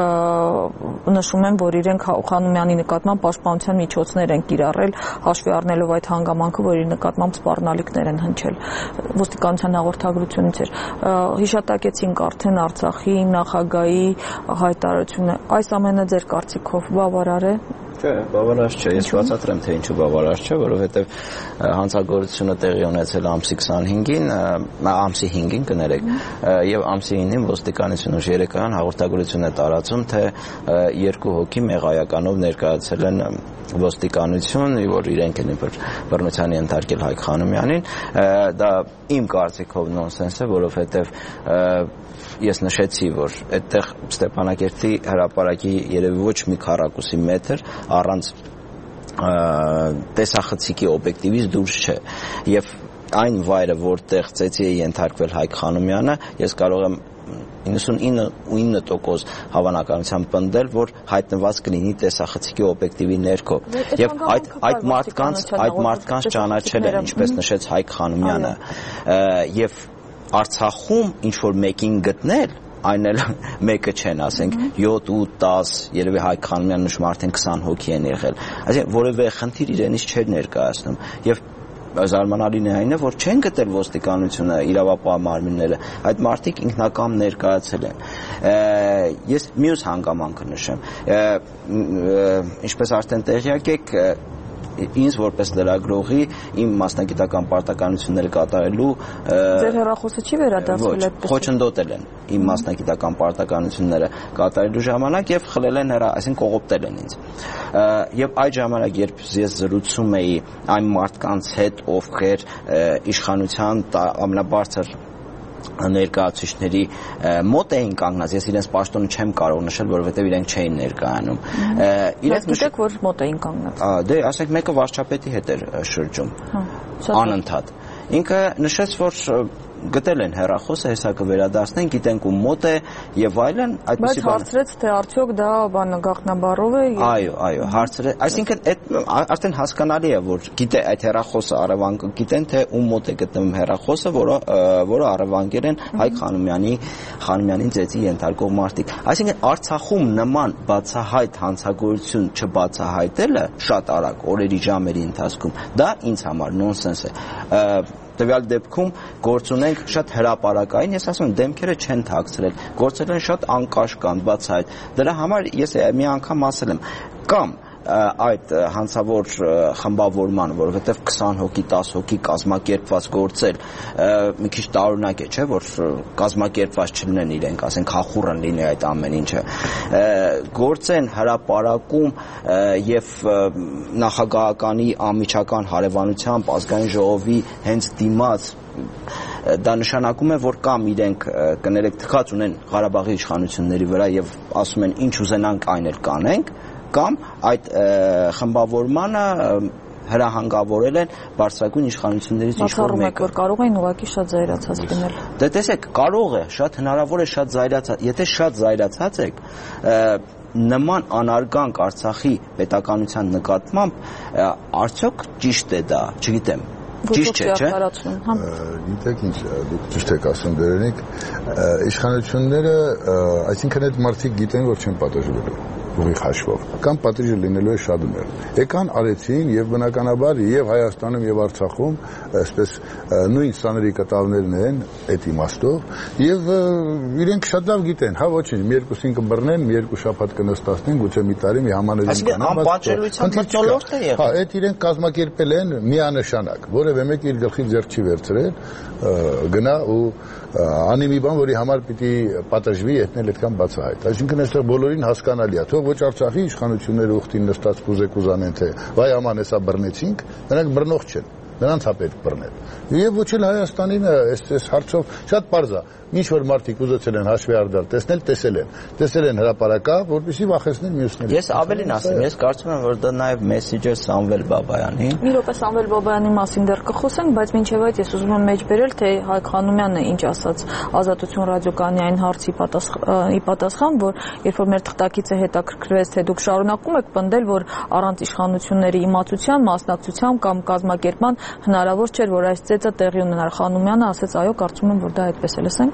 նշում են, որ իրենք Խանոմյանի նկատմամբ պաշտպանության միջոցներ են կիրառել, հաշվի առնելով այդ հանգամանքը, որ իր նկատմամբ սպառնալիքներ են հնչել։ Ոստիկանության հաղորդագրությունից էր։ Հիշատակեցինք արդեն Արցախի նախագահի հայտարարությունը։ Այս ամենը ձեր կարծիքով բավարար է։ Չէ, բավարար չէ, ես բացատրեմ, թե ինչու բավարար չէ, որովհետև հանցագործությունը տեղի ունեցել ամսի քսանհինգին, ամսի հինգին կներեք, եւ ամսի ինին ոստիկանությունը երեկոյան հաղորդագրություն է տարածում, թե երկու հոգի մեղայականով ներկայացել են ոստիկանություն, որ իրենք են բռնության ենթարկել Հայկ Խանոմյանին, դա իմ կարծիքով նոնսենս է, որովհետև ես նշեցի, որ այդտեղ Ստեփանակերտի հրապարակի երևի ոչ մի քառակուսի մետր առանց տեսախցիկի օբյեկտիվից դուրս չէ եւ այն վայրը, որտեղ ծեծի է ենթարկվել Հայկ Խանոմյանը, ես կարող եմ իննսունինը տոկոս հավանականությամբ պնդել, որ հայտնված կլինի տեսախցիկի օբյեկտիվի ներքո եւ այդ այդ մարդկանց այդ մարդկանց ճանաչել են, ինչպես նշեց Հայկ Խանոմյանը, եւ Արցախում ինչ որ մեկին գտնել, այն էլ մեկը չեն, ասենք յոթ ու դաս, երևի Հայկ Խանոմյանն նշում արդեն քսան հոգի են եղել։ Այսինքն որևէ խնդիր իրենից չէր ներկայացնում եւ զարմանալին է այն է, որ չեն գտել ոստիկանությունը իրավապահ մարմինները, այդ մարդիկ ինքնակամ ներկայացել են։ Ես մյուս հանգամանքը նշեմ, ինչպես արդեն տեղյակ եք, ինձ որպես լրագրողի իմ մասնագիտական պարտականությունները կատարելու Ձեր հեռախոսը չի վերադարձել այդպես։ Խոչընդոտել են իմ մասնագիտական պարտականությունները կատարելու ժամանակ եւ խլել են հեռա, այսինքն կողոպտել են ինձ։ Եվ այդ ժամանակ, երբ ես զրուցում էի այն մարդկանց հետ, ովքեր իշխանության ամենաբարձր ներկայացուցիչների մոտ էին կանգնած, ես իրենց պաշտոնը չեմ կարող նշել, որովհետև իրենք չէին ներկայանում։ Իրենք գիտեք, որ մոտ էին կանգնած։ Դե, ասենք մեկը վարչապետի հետ էր շրջում։ Անընդհատ։ Ինքը նշեց, որ գտել են հեռախոսը, հեսա կվերադարձնեն, գիտենք ում մոտ է եւ այլն, այդպեսի բան։ Բայց հարցրեց, թե արդյոք դա բանը գաղտնաբառով է։ Այո, այո, հարցրեց, այսինքն այդ արդեն հասկանալի է, որ գիտե այդ հեռախոսը առևանգ գիտեն, թե ում մոտ է գտնվում հեռախոսը, որը որը առևանգել են Հայկ Խանոմյանի Խանոմյանին ծեծի ենթարկող մարդիկ։ Այսինքն Արցախում նման բացահայտ հանցագործություն չբացահայտելը շատ արագ օրերի ժամերի ընթացքում, դա ինձ համար նոնսենս է։ Տվյալ դեպքում գործ ունենք շատ հրապարակային, ես ասում եմ, դեմքերը չեն թաքցրել, գործել են շատ անկաշկանդ, բացահայտ։ Դրա համար ես մի անգամ ասել եմ, կամ այդ հանցավոր խմբավորման, որովհետև քսան հոգի, դաս հոգի կազմակերպված գործել մի քիչ տարօրինակ է, չէ, որ կազմակերպված չլինեն իրենք, ասենք հախուռն լինի այդ ամեն ինչը։ Գործեն հրապարակում եւ նախագահականի անմիջական հարևանությամբ ազգային ժողովի հենց դիմաց դա նշանակում է, որ կամ իրենք կներեք թքած ունեն Ղարաբաղի իշխանությունների վրա եւ ասում են ինչ ուզենանք այն էլ կանենք, կամ այդ խմբավորմանը հրահանգավորել են բարձրագույն իշխանություններից ինչ-որ մեկը։ Որ կարող են ուղղակի շատ զայրացած լինել։ Դե տեսեք, կարող է, շատ հնարավոր է շատ զայրացած, եթե շատ զայրացած եք, նման անարգանք Արցախի պետականության նկատմամբ արդյոք ճիշտ է դա, չգիտեմ։ Ճիշտ չէ, չէ՞։ Գիտեք ինչ, դուք ճիշտ եք ասում Բերենիկ, իշխանությունները, այսինքն այդ մարդիկ գիտեն, որ չեն պատժվելու ուղիղ հաշվով, կամ պատիժը լինելու է շատ ուներ։ Եկան արեցին եւ բնականաբար եւ Հայաստանում եւ Արցախում այսպես նույն սաների կտավներն են այդ իմաստով եւ իրենք շատ լավ գիտեն, հա ոչինչ, մի երկուսին կբռնեն, մի երկու շաբաթ կնստացնեն, գուցե մի տարի մի համաներում կանան, հա, այդ իրենք կազմակերպել են միանշանակ, որևէ մեկ իր գլխի ձեռք չի վերցրել, գնա ու անի մի բան, որի համար պիտի պատժվի, եթնել այդքան բացահայտ։ Այսինքն այստեղ բոլորին հասկանալի է, թող ոչ Արցախի իշխանությունները ուխտին նստած կուզե կուզանեն, թե վայ աման հեսա բռնեցինք, նրանք բռնող չեն, նրանց է պետք բռնել։ Եվ ոչ էլ Հայաստանին այս հարցով շատ պարզ է, ինչ որ մարդիկ ուզեցել են հաշվի առնել, տեսնել, տեսել են, տեսել են հրապարակավ, որպեսզի վախեցնեն մյուսներին։ Ես ավելին ասեմ, ես կարծում եմ, որ դա նաև մեսեջը Սամվել Բաբայանին։ Մի րոպե Սամվել Բաբայանի մասին դեռ կխոսենք, բայց մինչև այդ ես ուզում եմ մեջ բերել, թե Հայկ Խանոմյանը ինչ ասաց Ազատություն ռադիոկայանի այն հարցի պատասխան, որ երբ որ մեր թղթակիցը հետաքրքրվեց, թե դուք շարունակում եք պնդել, որ առանց իշխանությունների իմացության, մասնակցության կամ կազմակերպման հնարավոր չէր, որ այս ծեծը տեղի ունենար, Խանոմյանը ասաց, այո, կարծում եմ, որ դա այդպես է, լսենք։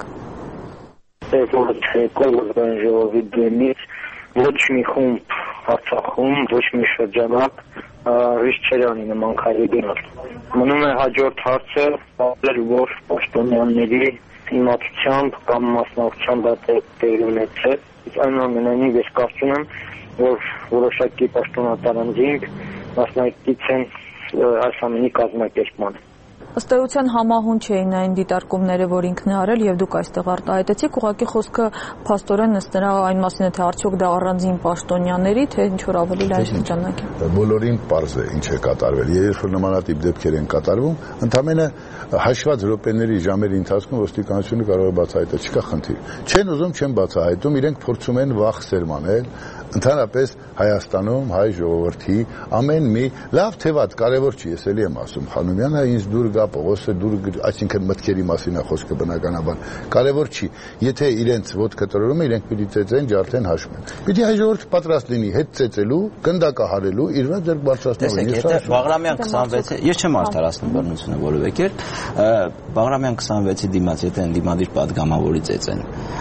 Կոլոզան ժողովի դեմից ոչ մի խումբ Արցախում, ոչ մի շրջանակ ռիսկ չէր անի նման քայլի գնալ։ Մնում է հաջորդ հարցը, որ պաշտոնյաների իմացությամբ կամ մասնակցությամբ դա տեղի ունեցել։ Այնուամենայնիվ ես կարծում եմ, որ որոշակի պաշտոնատարանձինք մասնակից են այս ամենի կազմակերպմանը։ Ըստ էության համահունչ էին այն դիտարկումները, որ ինքն է արել եւ դուք այստեղ արտահայտեցիք, ուղղակի խոսքը փաստորեն ըստ նրա այն մասին է, թե արդյոք դա առանձին պաշտոնյաների, թե ինչ որ ավելի լայն շրջանակ է։ Բոլորին պարզ է ինչ է կատարվել։ Երբ որ նմանատիպ դեպքեր են կատարվում, ընդամենը հաշված րոպեների ժամերի ընթացքում ոստիկանությունը կարող է բացահայտել, չկա խնդիր։ Չեն ուզում, չեն բացահայտում, իրենք փորձում են վախ սերմանել ընդհանրապես Հայաստանում հայ ժողովրդի ամեն մի լավ թե վատ կարևոր չի, ես էլի եմ ասում, Խանոմյանը ինձ դուր գա, Պողոսը դուր, այսինքն մտքերի մասին է խոսքը բնականաբար, կարևոր չի, եթե իրենց ոտքը տրորում է, իրենք պիտի ծեծեն, ջարդեն, հաշվեն։ Պիտի հայ ժողովուրդը պատրաստ լինի հետ ծեծելու, գնդակահարելու, իր վրա ձեռք բարձրացնելու։ Եթե Բաղրամյան քսանվեցի, ես չեմ արդարացնում բռնությունը որևէ կերպ, Բաղրամյան քսանվեցի դիմաց, եթե ընդդիմադիր պատգամավորի ծեծեն,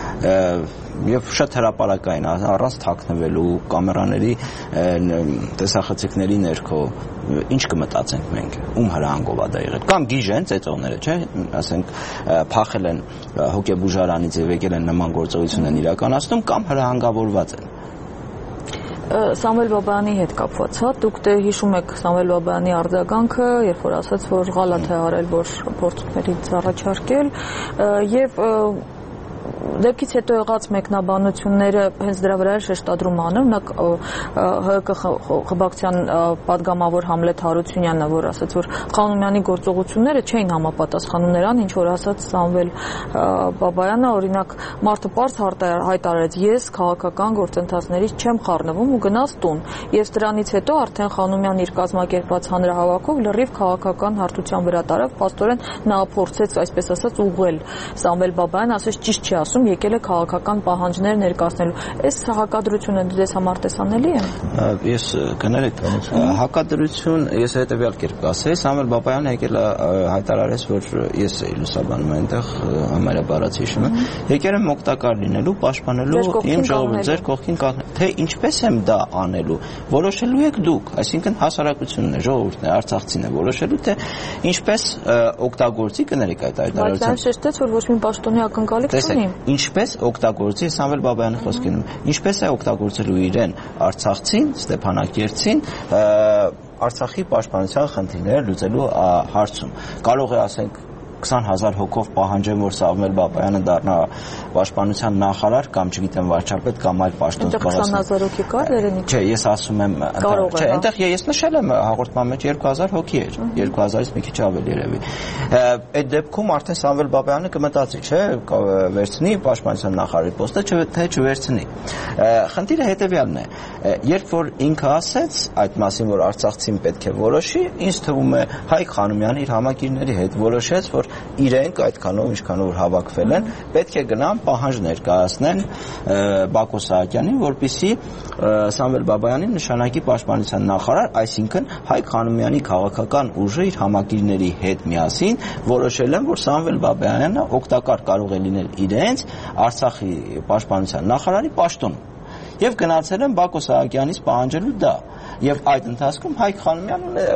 եւ շատ հրապարակային առանց թաքնվելու կամերաների տեսախցիկների ներքո ինչ կմտածենք մենք ում հրահանգով է դա եղել կամ գիժեն ծեծողները չէ ասենք փախել են հոկեբուժարանից եւ եկել են նման գործողություն են իրականացնում կամ հրահանգավորված են Սամվել Բաբայանի հետ կապված հա դուք դե հիշում եք Սամվել Բաբայանի արձագանքը երբ որ ասաց որ գալաթ է արել որ փորձումներից առաջարկել եւ Դեպքից հետո եղած մեկնաբանությունները հենց դրա վրա շեշտադրում անում նա ՀԿ խմբակցության падգամավոր Համլետ Հարությունյանը որ ասաց որ Խանոմյանի գործողությունները չէին համապատասխանում նրան ինչ որ ասաց Սամվել Բաբայանը օրինակ մարդը պարզ հայտարարեց ես քաղաքական գործընթացներից չեմ խառնվում ու գնաց տուն եւ դրանից հետո արդեն Խանոմյանն իր կազմակերպած հանրահավաքով լրիվ քաղաքական հարթության վրա տարավ փաստորեն նա փորձեց այսպես ասած ուղղել Սամվել Բաբայան ասաց ճիշտ չի ասում եկել է քաղաքական պահանջներ ներկայացնելու։ Այս հակադրությունը դες համար տեսանելի է։ Ես կներեք հակադրություն ես հետեւյալ կերպ կասեի Սամվել Բաբայանը եկել է հայտարարեց որ ես էի լուսաբանում այնտեղ համարաբարացի հիշում եմ եկել եմ օգտակար լինելու պաշտպանելու իմ ժողովուրդը ձեր կողքին թե ինչպես եմ դա անելու որոշելու եք դուք այսինքն հասարակությունն է ժողովուրդն է արցախցին է որոշելու թե ինչպես օգտագործի կներեք այդ հայտարարությունը։ Բայց այն շեշտեց որ ոչ մի պաշտոնի ակնկալիք չունի։ Ինչպես օգտագործի Սամվել Բաբայանի խոսքին ինչպես է օգտագործելու իրեն Արցախցին Ստեփանակերտին Արցախի պաշտպանության խնդիրները լուծելու հարցում կարող է ասենք քսան հազար հոգով պահանջեն, որ Սամվել Բաբայանը դառնա պաշտպանության նախարար կամ չգիտեմ վարչապետ կամ այլ պաշտոն զբաղեցնի։ քսան հազար հոգի կար երևի։ Չէ, ես ասում եմ, չէ, այնտեղ ես նշել եմ հաղորդման մեջ երկու հազար հոգի էր, երկու հազարից մի քիչ ավել երևի։ Այդ դեպքում արդեն Սամվել Բաբայանը կմտածի, չէ, վերցնի պաշտպանության նախարարի պոստը, թե չվերցնի։ Խնդիրը հետևյալն է, երբ որ ինքը ասեց այդ մասին, որ արցախցին պետք է որոշի, ինձ թվում է Հայկ Խանոմյանը իր համակիրների հետ որոշեց, որ իրենք այդքանով, ինչքանով որ հավաքվել են, պետք է գնան պահանջ ներկայացնեն Բակո Սահակյանին, որպեսզի Սամվել Բաբայանին նշանակի պաշտպանության նախարար, այսինքն Հայկ Խանոմյանի քաղաքական ուժը իր համակիրների հետ միասին որոշել են, որ Սամվել Բաբայանը օգտակար կարող է լինել իրենց Արցախի պաշտպանության նախարարի պաշտոնում։ Եվ գնացել են Բակո Սահակյանից պահանջելու դա։ Եվ այդ ընթացքում Հայկ Խանոմյանը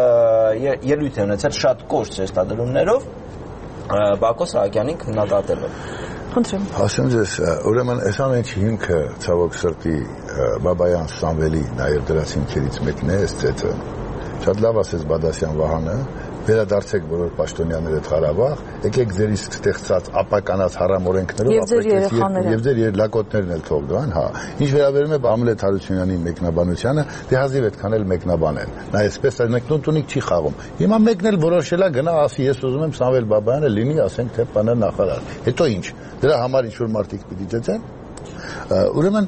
ելույթ է ունեցել շատ կոշտ շեշտադրումներով Բակո Սահակյանին քննադատելով։ Խնդրեմ։ Ասեմ ձեզ, ուրեմն այս ամենի հիմքը ցավոք սրտի Բաբայան Սամվելի նաև դրած հիմքերից մեկն է, այս ծեծը։ Շատ լավ ասեց Բադասյան Վահանը, վերադարձեք բոլոր պաշտոնյաները Ղարաբաղ, եկեք ձեր իսկ ստեղծած ապականած հարամօրենքներով եւ ձեր երլակոտներն էլ թող գան, հա։ Ինչ վերաբերում է Ամլետ Հարությունյանի մեկնաբանությանը, դե հազիվ այդքան էլ մեկնաբանեն։ Նա այսպես նկնուն տունիկ չի խաղում։ Հիմա մեկն էլ որոշել է գնա ասի, ես ուզում եմ Սամվել Բաբայանը լինի, ասենք թե բանը նախարար։ Հետո ինչ։ Դրա համար ինչ որ մարդիկ պիտի ծեծեն։ Ուրեմն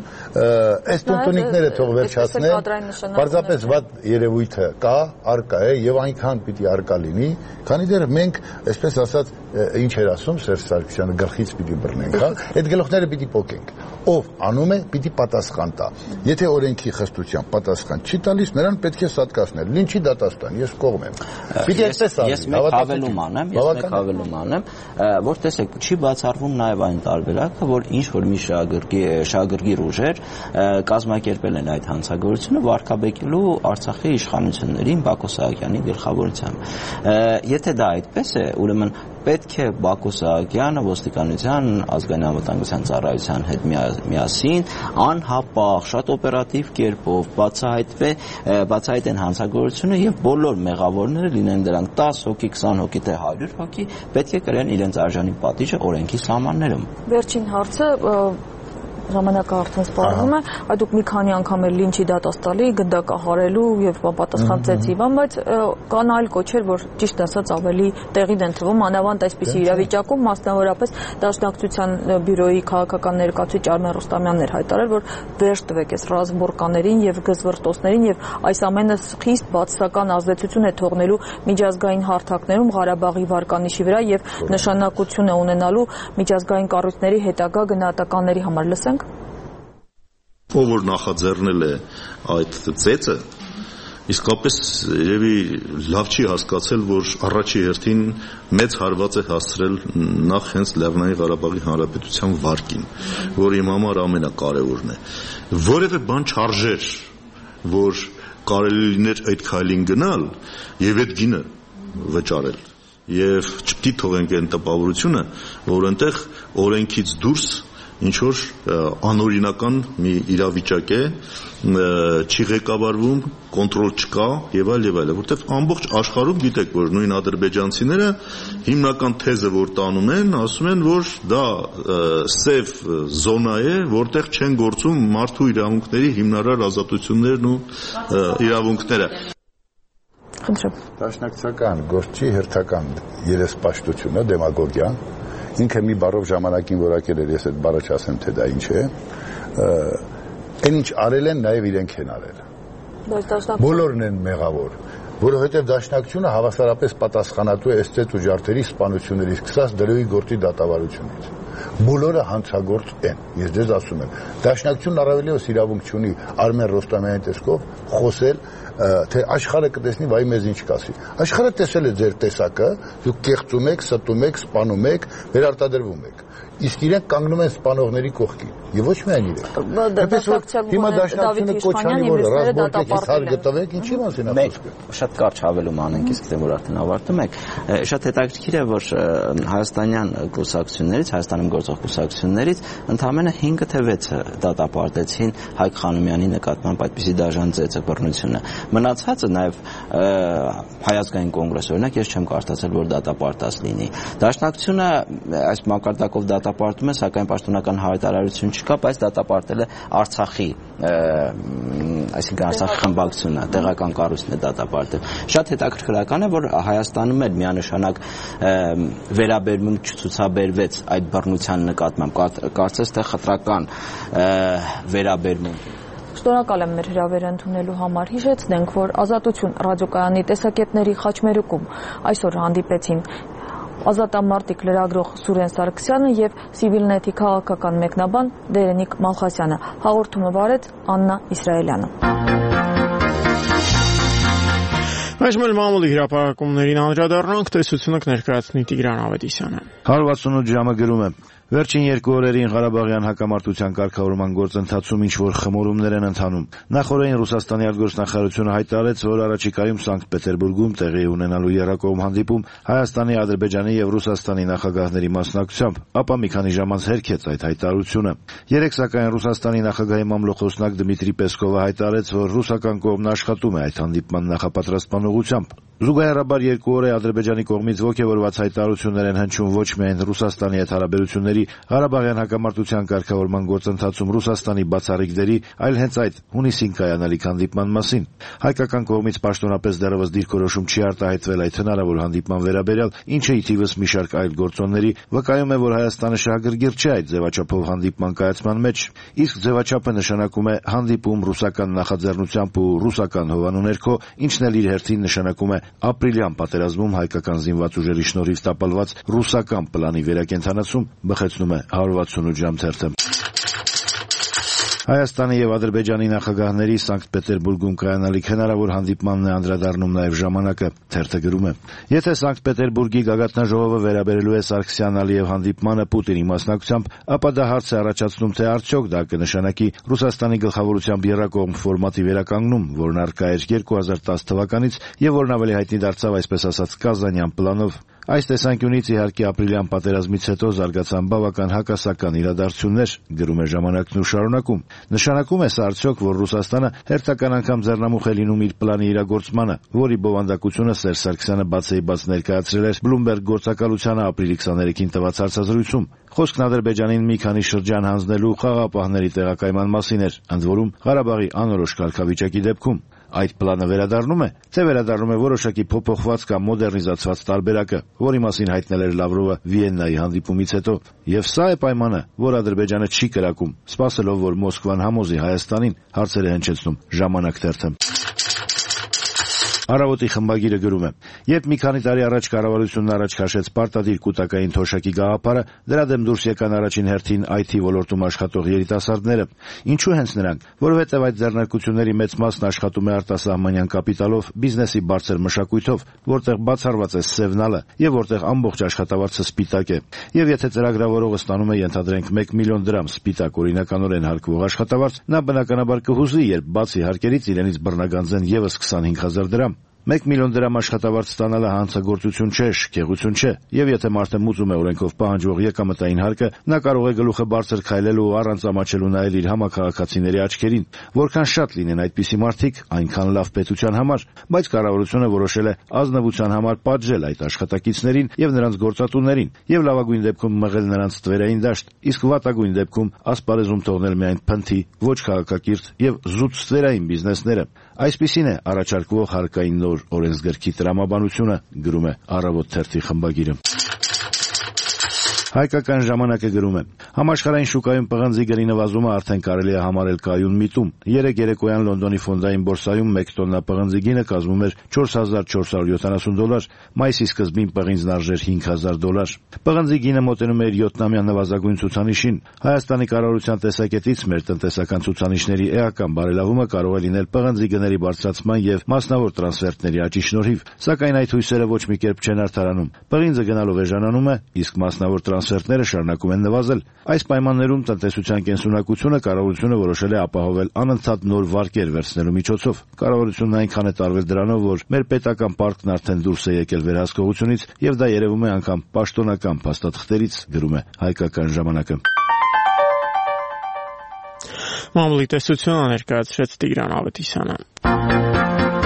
այս տունտունիկները թող վերջացնեն, պարզապես վատ երևույթը կա, արկա է եւ այնքան պիտի արկա լինի, քանի դեռ մենք, այսպես ասած, ինչ էր ասում Սերժ Սարգսյանը, գլխից պիտի բռնենք, հա, այդ գլուխները պիտի պոկենք։ Ով անում է, պիտի պատասխան տա։ Եթե օրենքի խստությամբ պատասխան չի տալիս, նրան պետք է սատկացնել։ Լինչի դատաստան, ես կողմ եմ։ Պիտի այսպես ասի։ Ես մեկ հավելում անեմ, ես մեկ հավելում անեմ, որ տեսեք, չի բացառվում նաեւ այն տարբերակը, որ ինչ որ մի շահագրգի շահագրգիռ ուժեր կազմակերպել են այդ հանցագործությունը վարկաբեկելու Արցախի իշխանություններին Բակո Սահակյանի գլխավորությամբ։ Եթե դա այդպես է, ուրեմն պետք է Բակո Սահակյանը ոստիկանության ազգային անվտանգության ծառայության հետ միասին անհապաղ, շատ օպերատիվ կերպով բացահայտվի, բացահայտեն հանցագործությունը եւ բոլոր մեղավորները լինեն դրանք տասը հոգի, քսան հոգի, թե հարյուր հոգի, պետք է կրեն իրենց արժանի պատիժը օրենքի սահմաններում։ Վերջին հարցը ժամանակը արդեն սպառվում է, այդ դուք մի քանի անգամ էլ լինչի դատաստալի, գնդակահարելու եւ պատասխան ծեծի, բայց կան այլ կոչեր, որ ճիշտ ասած ավելի տեղին են թվում, անավանդ այսպիսի իրավիճակում, մասնավորապես Դաշնակցության բյուրոյի քաղաքական ներկայացուցիչ Արմեն Ռուստամյանն էր հայտարարել, որ վերջ տվեք այս ռազմբորկաներին եւ գզվռտոցներին եւ այս ամենը խիստ բացասական ազդեցություն է թողնելու միջազգային հարթակներում Ղարաբաղի վարկանիշի վրա եւ նշանակություն է ունենալու միջազգային կառույցների հետագա գնահատականների համար։ Լսենք ով որ նախաձեռնել է այդ ծեծը, իսկապես երևի լավ չի հասկացել, որ առաջի հերթին մեծ հարված է հասցրել նախ հենց Լեռնային Ղարաբաղի Հանրապետության վարկին, որ իմ համար ամենակարևորն է։ Որևէ բան չարժեր, որ կարելի լիներ այդ քայլին գնալ եւ այդ գինը վճարել։ Եվ չպետք է թողենք այն տպավորությունը, որ այնտեղ օրենքից դուրս ինչ որ անօրինական մի իրավիճակ է, չի ղեկավարվում, կոնտրոլ չկա եւ այլ եւ այլ, որտեվ ամբողջ աշխարհում գիտեք, որ նույն ադրբեջանցիները հիմնական թեզը որ տանում են, ասում են, որ դա սև զոնա է, որտեղ չեն գործում մարդու իրավունքների հիմնարար ազատություններն ու իրավունքները։ Դաշնակցական գործի հերթական երեսպաշտությունը, դեմագոգիան, ինքը մի բառով ժամանակին որակել էր, ես այդ բառը չասեմ, թե դա ինչ է, այն ինչ արել են, նաև իրենք են արել։ Բոլորն են մեղավոր, որովհետև Դաշնակցությունը հավասարապես պատասխանատու է էսթետ ու ջարդերի սպանություններից, սկսած դրոյի գործի դատավարությունից։ Բոլորը հանցագործ են, ես ձեզ ասում եմ։ Դաշնակցությունն առավելևս իրավունք չունի Արմեն Ռոստամյանի տեսքով խոսել, թե աշխարհը կտեսնի, վայ մեզ ինչ կասի։ Աշխարհը տեսել է ձեր տեսակը, դուք կեղծում եք, ստում եք, սպանում եք, վերարտադրվում եք։ Իսկ իրենք կանգնում են սպանողների կողքին։ Եվ ոչ միայն իրենք։ Հիմա Դաշնակցությունը կոչանի, որ ռազմբորկից հար գտվեք, ինչի մասին է խոսքը։ Շատ կարճ հավելում անենք, իսկ դե որ արդեն ավարտում եք։ Շատ հետաքրքիր է, որ հայաստանյան կուսակցություններից, Հայաստանում գործող կուսակցություններից ընդամենը հինգը թե վեցը դատապարտեցին Հայկ Խանոմյանի նկատմամբ այդպիսի դաժան ծեծը բռնությունը։ Մնացածը նաև հայազգային կոնգրեսը, օրինակ ես չեմ կարծացել, որ դատապարտած լինի։ Դաշնակցությունը այս մակարդակով դատապարտում է, սակայն պաշտոնական հայտարարություն չկա, բայց դատապարտել է Արցախի, այսինքն Արցախի խմբակցությունը, տեղական կառույցն է դատապարտել։ Շատ հետաքրքրական է, որ Հայաստանում էլ միանշանակ վերաբերմունք չցուցաբերվեց այդ բռնության նկատմամբ, կարծես թե խտրական վերաբերմունք։ Շնորհակալ եմ մեր հրավերը ընդունելու համար։ Հիշեցնենք, որ Ազատություն ռադիոկայանի տեսակետների խաչմերուկում այսօր հանդիպեցին ազատամարտիկ լրագրող Սուրեն Սարգսյանը եւ Civilnet-ի քաղաքական մեկնաբան Դերենիկ Մալխասյանը։ Հաղորդումը վարեց Աննա Իսրայելյանը։ Այժմ էլ մամուլի հրապարակումներին անդրադառնանք, տեսությունը կներկայացնի Տիգրան Ավետիսյանը։ հարյուր վաթսունութ ժամը գրում է. Վերջին երկու օրերին Ղարաբաղյան հակամարտության կարգավորման գործընթացում ինչ-որ խմորումներ են ընթանում։ Նախորդին Ռուսաստանի արտգործնախարարությունը հայտարարեց, որ առաջիկայում Սանկտ Պետերբուրգում տեղի ունենալու եռակողմ հանդիպում Հայաստանի, Ադրբեջանի եւ Ռուսաստանի նախագահների մասնակցությամբ, ապա մի քանի ժամ անց հերքեց այդ հայտարարությունը։ Երեկ սակայն Ռուսաստանի նախագահի մամլոխոսնակ Դմիտրի Պեսկովը հայտարարեց, որ ռուսական կողմն աշխատում է այդ հանդիպման նախապատրաստման ուղղությամբ։ Զուգահեռաբար երկու օր է Ադրբեջանի կողմից ոգևորված հայտարարություններ են հնչում ոչ միայն Ռուսաստանի հետ հարաբերությունների Ղարաբաղյան հակամարտության կարգավորման գործընթացում Ռուսաստանի բացառիկ դերի, այլ հենց այդ հունիսին կայանալիք հանդիպման մասին։ Հայկական կողմից պաշտոնապես դեռևս դիրքորոշում չի արտահայտվել այդ հնարավոր հանդիպման վերաբերյալ, ինչը ի թիվս մի շարք այլ գործոնների վկայում է, որ Հայաստանը շահագրգիռ չէ այդ ձևաչափով հանդիպման կայացման մեջ։ Իսկ ձևաչափը նշանակում է հանդիպում ռուսական նախաձեռնությամբ ու ռուսական հովանու ներքո, ինչն էլ իր հերթին նշանակում է ապրիլյան պատերազմում հայկական զինված ուժերի շնորհիվ տապալված ռուսական պլանի վերակենդանացում, բխեցնում է հարյուր վաթսունութ ժամ թերթը։ Հայաստանի եւ Ադրբեջանի նախագահների Սանկտ Պետերբուրգում կայանալիք հնարավոր հանդիպմանն է անդրադառնում նաեւ ժամանակը, թերթը գրում է. Եթե Սանկտ Պետերբուրգի գագաթնաժողովը վերաբերելու է Սարգսյան-Ալիև հանդիպմանը Պուտինի մասնակցությամբ, ապա դա հարց է առաջացնում, թե արդյոք դա կնշանակի Ռուսաստանի գլխավորությամբ եռակողմ ֆորմատի վերականգնում, որն առկա էր երկու հազար տասը թվականից եւ որն ավելի հայտնի դարձավ, այսպես ասած, Կազանյան պլանով։ Այս տեսանկյունից իհարկե ապրիլյան պատերազմից հետո զարգացան բավական հակասական իրադարձություններ, գրում է ժամանակն ու շարունակում։ Նշանակում է սա արդյոք, որ Ռուսաստանը հերթական անգամ ձեռնամուխ է լինում իր պլանի իրագործմանը, որի բովանդակությունը Սերժ Սարգսյանը բացեի բաց ներկայացրել էր Bloomberg գործակալությանը ապրիլի քսաներեքին տված հարցազրույցում։ Խոսքն Ադրբեջանին մի քանի շրջան հանձնելու խաղաղապահների տեղակայման մասին էր, ընդ որում Ղարաբաղի անորոշ կարգավիճակի դեպքում։ Այդ պլանը վերադառնում է, թե վերադառնում է որոշակի փոփոխված կամ մոդեռնիզացված տարբերակը, որի մասին հայտնել էր Լավրովը Վիեննայի հանդիպումից հետո։ Եվ սա է պայմանը, որ Ադրբեջանը չի կրակում, սպասելով, որ Մոսկվան համոզի Հայաստանին, հարցեր է հնչեցնում Ժամանակ թերթը։ Առավոտի խմբագիրը գրում է. Երբ մի քանի տարի առաջ կառավարությունն առաջ քաշեց պարտադիր կուտակային թոշակի գաղափարը, դրա դեմ դուրս եկան առաջին հերթին այ թի ոլորտում աշխատող երիտասարդները։ Ինչու հենց նրանք? Որովհետև այդ ձեռնարկությունների մեծ մասն աշխատում է արտասահմանյան կապիտալով, բիզնեսի բարձր մշակույթով, որտեղ բացառված է սևնալը եւ որտեղ ամբողջ աշխատավարձը սպիտակ է։ Եվ եթե ծրագրավորողը ստանում է ենթադրենք մեկ միլիոն դրամ սպիտակ օրինականորեն հարկվող աշխատավարձ, նա բնականաբար կհուզի, երբ բացի հարկերից իրենից բռնագանձեն եւս քսանհինգ հազար դրամ։ Մեկ միլիոն դրամ աշխատավարձ ստանալը հանցագործություն չէ, շքեղություն չէ, եւ եթե մարդը մուծում է օրենքով պահանջվող եկամտային հարկը, նա կարող է գլուխը բարձր քայլելու ու առանց ամաչելու նայել իր համակարգացիների աչքերին։ Որքան շատ լինեն այդպիսի մարդիկ, այնքան լավ պետության համար, բայց կառավարությունը որոշել է ազնվության համար պատժել այդ աշխատակիցներին եւ նրանց գործատուներին եւ լավագույն դեպքում մղել նրանց ստվերային դաշտ, իսկ վատագույն դեպքում ասպարեզում թողնել միայն փնթի, ոչ քաղաքակիրթ եւ զուտ ստվերային բիզնեսները։ Այսպիսին է առաջարկվող հարկային նոր օրենսգրքի տրամաբանությունը, գրում է Առավոտ թերթի խմբագիրը։ Հայկական ժամանակը գրում է. Համաշխարհային շուկայում պղնձի գնի նվազումը արդեն կարելի է համարել կայուն միտում։ Երեք երեկոյան Լոնդոնի ֆոնդային բորսայում մեկ տոննա պղնձի գինը կազմում էր չորս հազար չորս հարյուր յոթանասուն դոլար, մայիսի սկզբին պղինձն արժեր հինգ հազար դոլար։ Պղնձի գինը մոտենում է իր յոթնամյա նվազագույն ցուցանիշին։ Հայաստանի կառավարության տեսակետից մեր տնտեսական ցուցանիշների էական բարելավումը կարող է լինել պղնձի գների բարձրացման եւ մասնավոր տրանսֆերտների աճի շնորհիվ, սակայն այդ հույսերը ոչ մի կերպ չեն արդարանում։ Պղինձը գնալով էժանանում է, իսկ մասնավոր տրանսֆերտները շարունակում են նվազել։ Այս պայմաններում տնտեսության կենսունակությունը կառավարությունը որոշել է ապահովել անընդհատ նոր վարկեր վերցնելու միջոցով։ Կառավարությունն այնքան է տարվել դրանով, որ մեր պետական պարտքն արդեն դուրս է եկել վերահսկողությունից եւ դա երևում է անգամ պաշտոնական փաստաթղթերից, գրում է Հայկական ժամանակը։ Մամուլի տեսությունը ներկայացրեց Տիգրան Ավետիսյանը։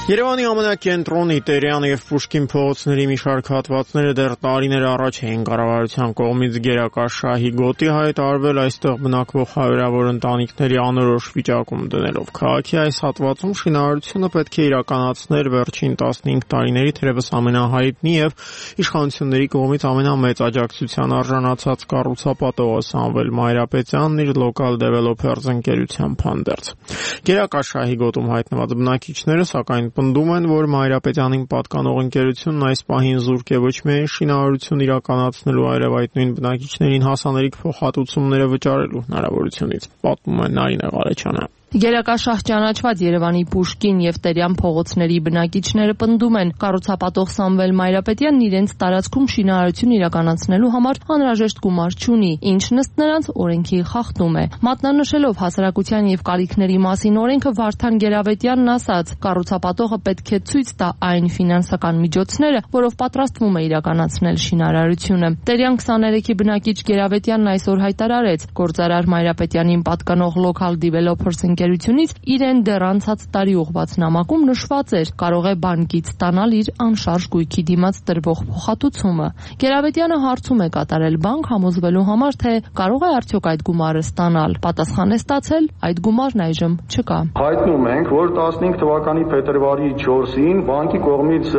Երևանի ամենակենտրոնի Տերյան եւ Պուշկին փողոցների մի շարք հատվածները դեռ տարիներ առաջ էին կառավարության կողմից գերակաշահի գոտի հայտարարվել այստեղ բնակվող հարյուրավոր ընտանիքների անորոշ վիճակում դնելով։ Քաղաքի այս հատվածում շինարարությունը պետք է իրականացներ վերջին տասնհինգ տարիների թերևս ամենահայտնի եւ իշխանությունների կողմից ամենամեծ աջակցության արժանացած կառուցապատողը Սամվել Մայրապետյանն իր Local Developers ընկերությամբ հանդերձ։ Գերակաշահի գոտում հայտնված բնակիչները սակայն պնդում են, որ Մայրապետյանին պատկանող ընկերությունն այս պահին զուրկ է ոչ միայն շինարարություն իրականացնելու, այլև այդ նույն բնակիչներին հասանելիք փոխհատուցումները վճարելու հնարավորությունից, պատմում է Նարինե Ղարեչյանը։ Գերակաշահ ճանաչված Երևանի Պուշկին եւ Տերյան փողոցների բնակիչները պնդում են, կառուցապատող Սամվել Մայրապետյանն իրենց տարածքում շինարարություն իրականացնելու համար անհրաժեշտ գումար չունի, ինչն ըստ նրանց օրենքի խախտում է։ Մատնանշելով հասարակության եւ կարիքների մասին օրենքը, Վարդան Գերավետյանն ասաց, կառուցապատողը պետք է ցույց տա այն ֆինանսական միջոցները, որով պատրաստվում է իրականացնել շինարարությունը։ Տերյան քսաներեքի բնակիչ Գերավետյանն այսօր հայտարարեց, գործարար Մայրապետյանին պատկանող Local Developers ընկերությունից իրեն դեռ անցած տարի ուղված նամակում նշված էր, կարող է բանկից ստանալ իր անշարժ գույքի դիմաց տրվող փոխհատուցումը։ Գերավետյանը հարցում է կատարել բանկ համոզվելու համար, թե կարող է արդյոք այդ գումարը ստանալ։ Պատասխան է ստացել, այդ գումարն այժմ չկա։ Հայտնում ենք, որ տասնհինգ թվականի փետրվարի չորսին բանկի կողմից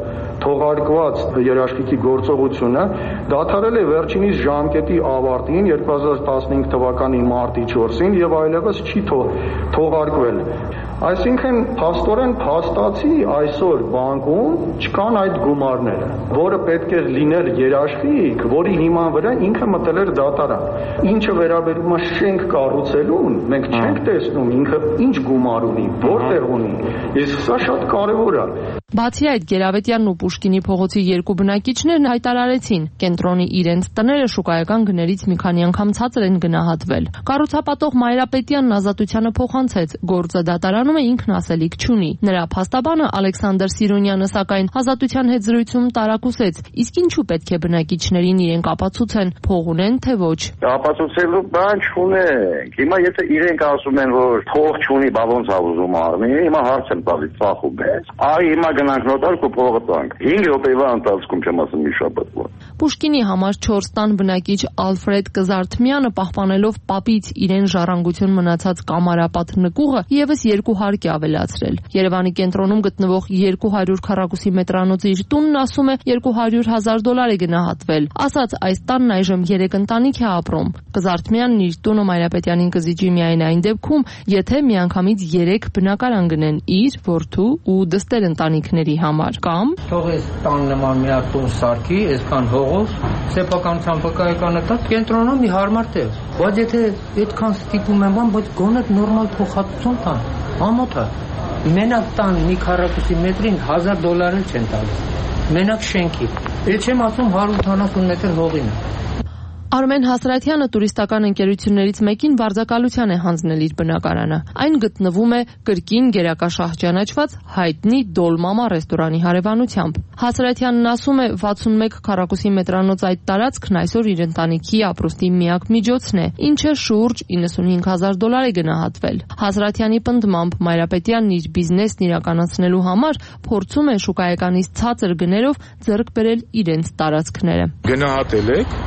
թողարկված երաշխիքի գործողությունը դադարել է վերջինիս ժամկետի ավարտին երկու հազար տասնհինգ թվականի մարտի չորսին եւ այլևս չի թողարկվել։ Այսինքն փաստորեն փաստացի այսօր բանկում չկան այդ գումարները, որը պետք է լիներ երաշխիք, որի հիման վրա ինքը մտել էր դատարան։ Ինչը վերաբերում է շենք կառուցելուն, մենք չենք տեսնում ինքը ինչ գումար ունի, որտեղ ունի։ Իսկ սա շատ կարևոր է։ Բացի այդ, Գերավետյանն ու Պուշկինի փողոցի երկու բնակիչներն հայտարարեցին, կենտրոնի իրենց տները շուկայական գներից մի քանի անգամ ցածր են գնահատվել։ Կառուցապատող Մայրապետյանն ազատությանը փոխանցեց, գործը դատարանում է, ինքն ասելիք չունի։ Նրա փաստաբանը Ալեքսանդր Սիրունյանը սակայն ազատության հետ զրույցում տարակուսեց, իսկ ինչու պետք է բնակիչներին իրենք ապացուցեն, փող ունեն թե ոչ։ Ապացուցելու բան չունենք։ Հիմա եթե իրենք ասում են, որ փող չունի, բա ոնց ա ուզում առնի, հիմա հարց եմ տալիս, ծախում է։ Այ հիմա գնանք նոտար ու փողը տանք։ հինգ րոպեվա ընթացքում չեմ ասում մի շաբաթվա։ Պուշկինի համար չորս տան բնակիչ Ալֆրեդ Կզարթմյանը պահպանելով պապից իրեն ժառանգություն մնացած կամարապատ նկուղը եւս երկու հարկ է ավելացրել։ Երևանի կենտրոնում գտնվող երկու հարյուր քառակուսի մետրանոց իր տունն ասում է երկու հարյուր հազար դոլար է գնահատվել։ Ասած այս տանն այժմ երեք ընտանիք է ապրում։ Կզարթմյանն իր տունը Մայրապետյանին կզիջի միայն այն դեպքում, եթե միանգամից երեք բնակարան գնեն իր, որդու ու դստեր ընտանիքների համար կամ թող էս տան նման մի հատ տուն սարքի, այսքան հողով, սեփականության վկայականը տա, կենտրոնում մի հարմար տեղ։ Բայց եթե այդքան ստիպում են, բայց գոնե նորմալ փոխհատուցում տան, ամոթ է։ Մենակ տան մի քառակուսի մետրին հազար դոլար էլ չեն տալիս։ Մենակ շենքի։ Էլ չեմ ասում հարյուր ութանասուն մետր հողին։ Արմեն Հասրատյանը տուրիստական ընկերություններից մեկին վարձակալության է հանձնել իր բնակարանը։ Այն գտնվում է կրկին գերակաշահ ճանաչված հայտնի Դոլմամա ռեստորանի հարևանությամբ։ Հասրատյանն ասում է, վաթսունմեկ քառակուսի մետրանոց այդ տարածքն այսօր իր ընտանիքի ապրուստի միակ միջոցն է, ինչը շուրջ իննսունհինգ հազար դոլար է գնահատվել։ Հասրատյանի պնդմամբ Մայրապետյանն իր բիզնեսն իրականացնելու համար փորձում է շուկայականից ցածր գներով ձեռք բերել իրենց տարածքները։ Գնահատել եք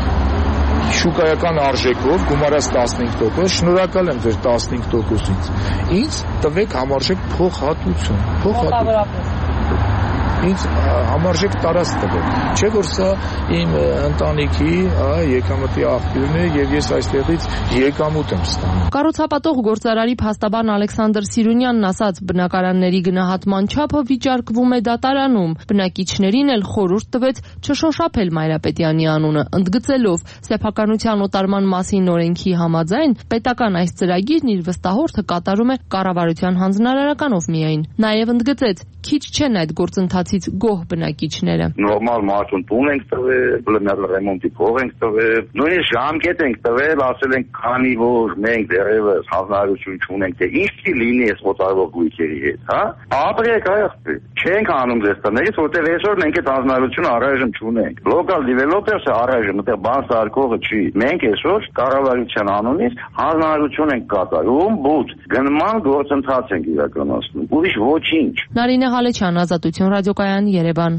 շուկայական արժեքով գումարած տասնհինգ տոկոս, շնորհակալ եմ ձեր տասնհինգ տոկոսից։ Ինձ տվեք համարժեք փոխհատուցում։ Փոխհատուցում։ Ինձ համարժեք տարածք տվեք։ Չէ՞ որ սա իմ ընտանիքի, եկամտի աղբյուրն է եւ ես այստեղից եկամուտ եմ ստանում։ Կառուցապատող գործարարի փաստաբան Ալեքսանդր Սիրունյանն ասաց, բնակարանների գնահատման չափը վիճարկվում է դատարանում։ Բնակիչներին էլ խորհուրդ տվեց չշոշափել Մայրապետյանի անունը, ընդգծելով սեփականության օտարման մասին օրենքի համաձայն պետական այս ծրագիրն իր վստահորդը կատարում է կառավարության հանձնարարականով միայն։ Նաեւ ընդգծեց, քիչ չեն այդ գործընթացի դրանցից գոհ բնակիչները։ Նորմալ մարդուն տուն ենք տվել, ռեմոնտի փող ենք տվել, նույնիսկ ժամկետ ենք տվել, ասել ենք քանի որ մենք դեռևս հանրություն չունենք, թե ինչ լինի այս մոտավորող գույքերի հետ, հա? Ապրեք այստեղ։ Չենք անում ձեզ տներից, որտեղ այսօր մենք այդ հանրությունը առայժմ չունենք։ Local developers-ը առայժմ այդտեղ բան սարքողը չի։ Մենք այսօր կառավարության անունից հանրություն ենք կատարում, բուտ գնման գործընթաց ենք իրականացնում։ Ուրիշ ոչինչ։ Նարինե Ղալեչյան, Ազատություն ռադիոկայան, Երևան։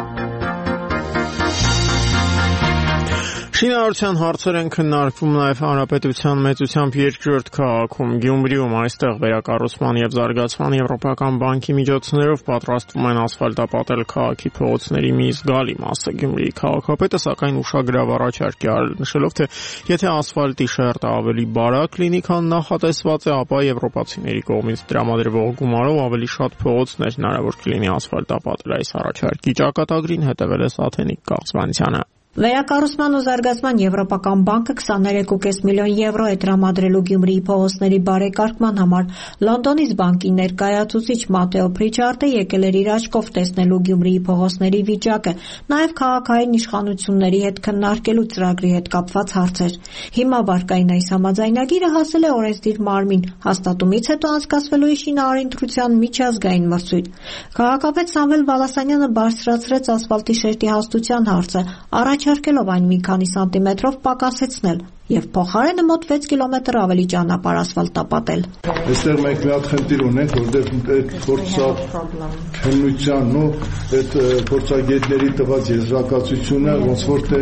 Շինարարության հարցեր են քննարկվում նաև Հանրապետության մեծությամբ երկրորդ քաղաքում Գյումրիում, այստեղ վերակառուցման եւ զարգացման Եվրոպական բանկի միջոցներով պատրաստվում են ասֆալտապատել քաղաքի փողոցների մի զգալի մասը։ Գյումրիի քաղաքապետը սակայն ուշագրավ առաջարկ է արել, նշելով, թե եթե ասֆալտի շերտը ավելի բարակ լինի, քան նախատեսված է, ապա եվրոպացիների կողմից տրամադրվող գումարով ավելի շատ փողոցներ հնարավոր կլինի ասֆալտապատել։ Այս առաջարկի ճակատագրին հետևել է Սաթենիկ Կաղցմանցյանը։ Վերակառուցման ու զարգացման Եվրոպական բանկը քսաներեք կόμμα պենս միլիոն եվրո է տրամադրելու Գյումրիի փողոցների բարեկարգման համար։ Լոնդոնից բանկի ներկայացուցիչ Մատեո Պրիչարդը եկել էր իր աչքով տեսնելու Գյումրիի փողոցների վիճակը, նաև քաղաքային իշխանությունների հետ քննարկելու ծրագրի հետ կապված հարցեր։ Հիմա վարկային այս համաձայնագիրը հասել է օրենսդիր մարմին, հաստատումից հետո անցկացվելու է շինարարընտրության միջազգային մրցույթ։ Քաղաքապետ Սամվել Բալասանյանը բարձրացրեց ասֆալտի շերտի հաստության հարցը, առաջարկելով այն մի քանի սանտիմետրով պակասեցնել եւ փոխարենը մոտ վեց կիլոմետր ավելի ճանապարհ ասֆալտապատել։ Այստեղ մենք մի հատ խնդիր ունենք, որտեղ այդ փորձաքննությանն ու այդ փորձագետների տված եզրակացությունը ոնց որ թե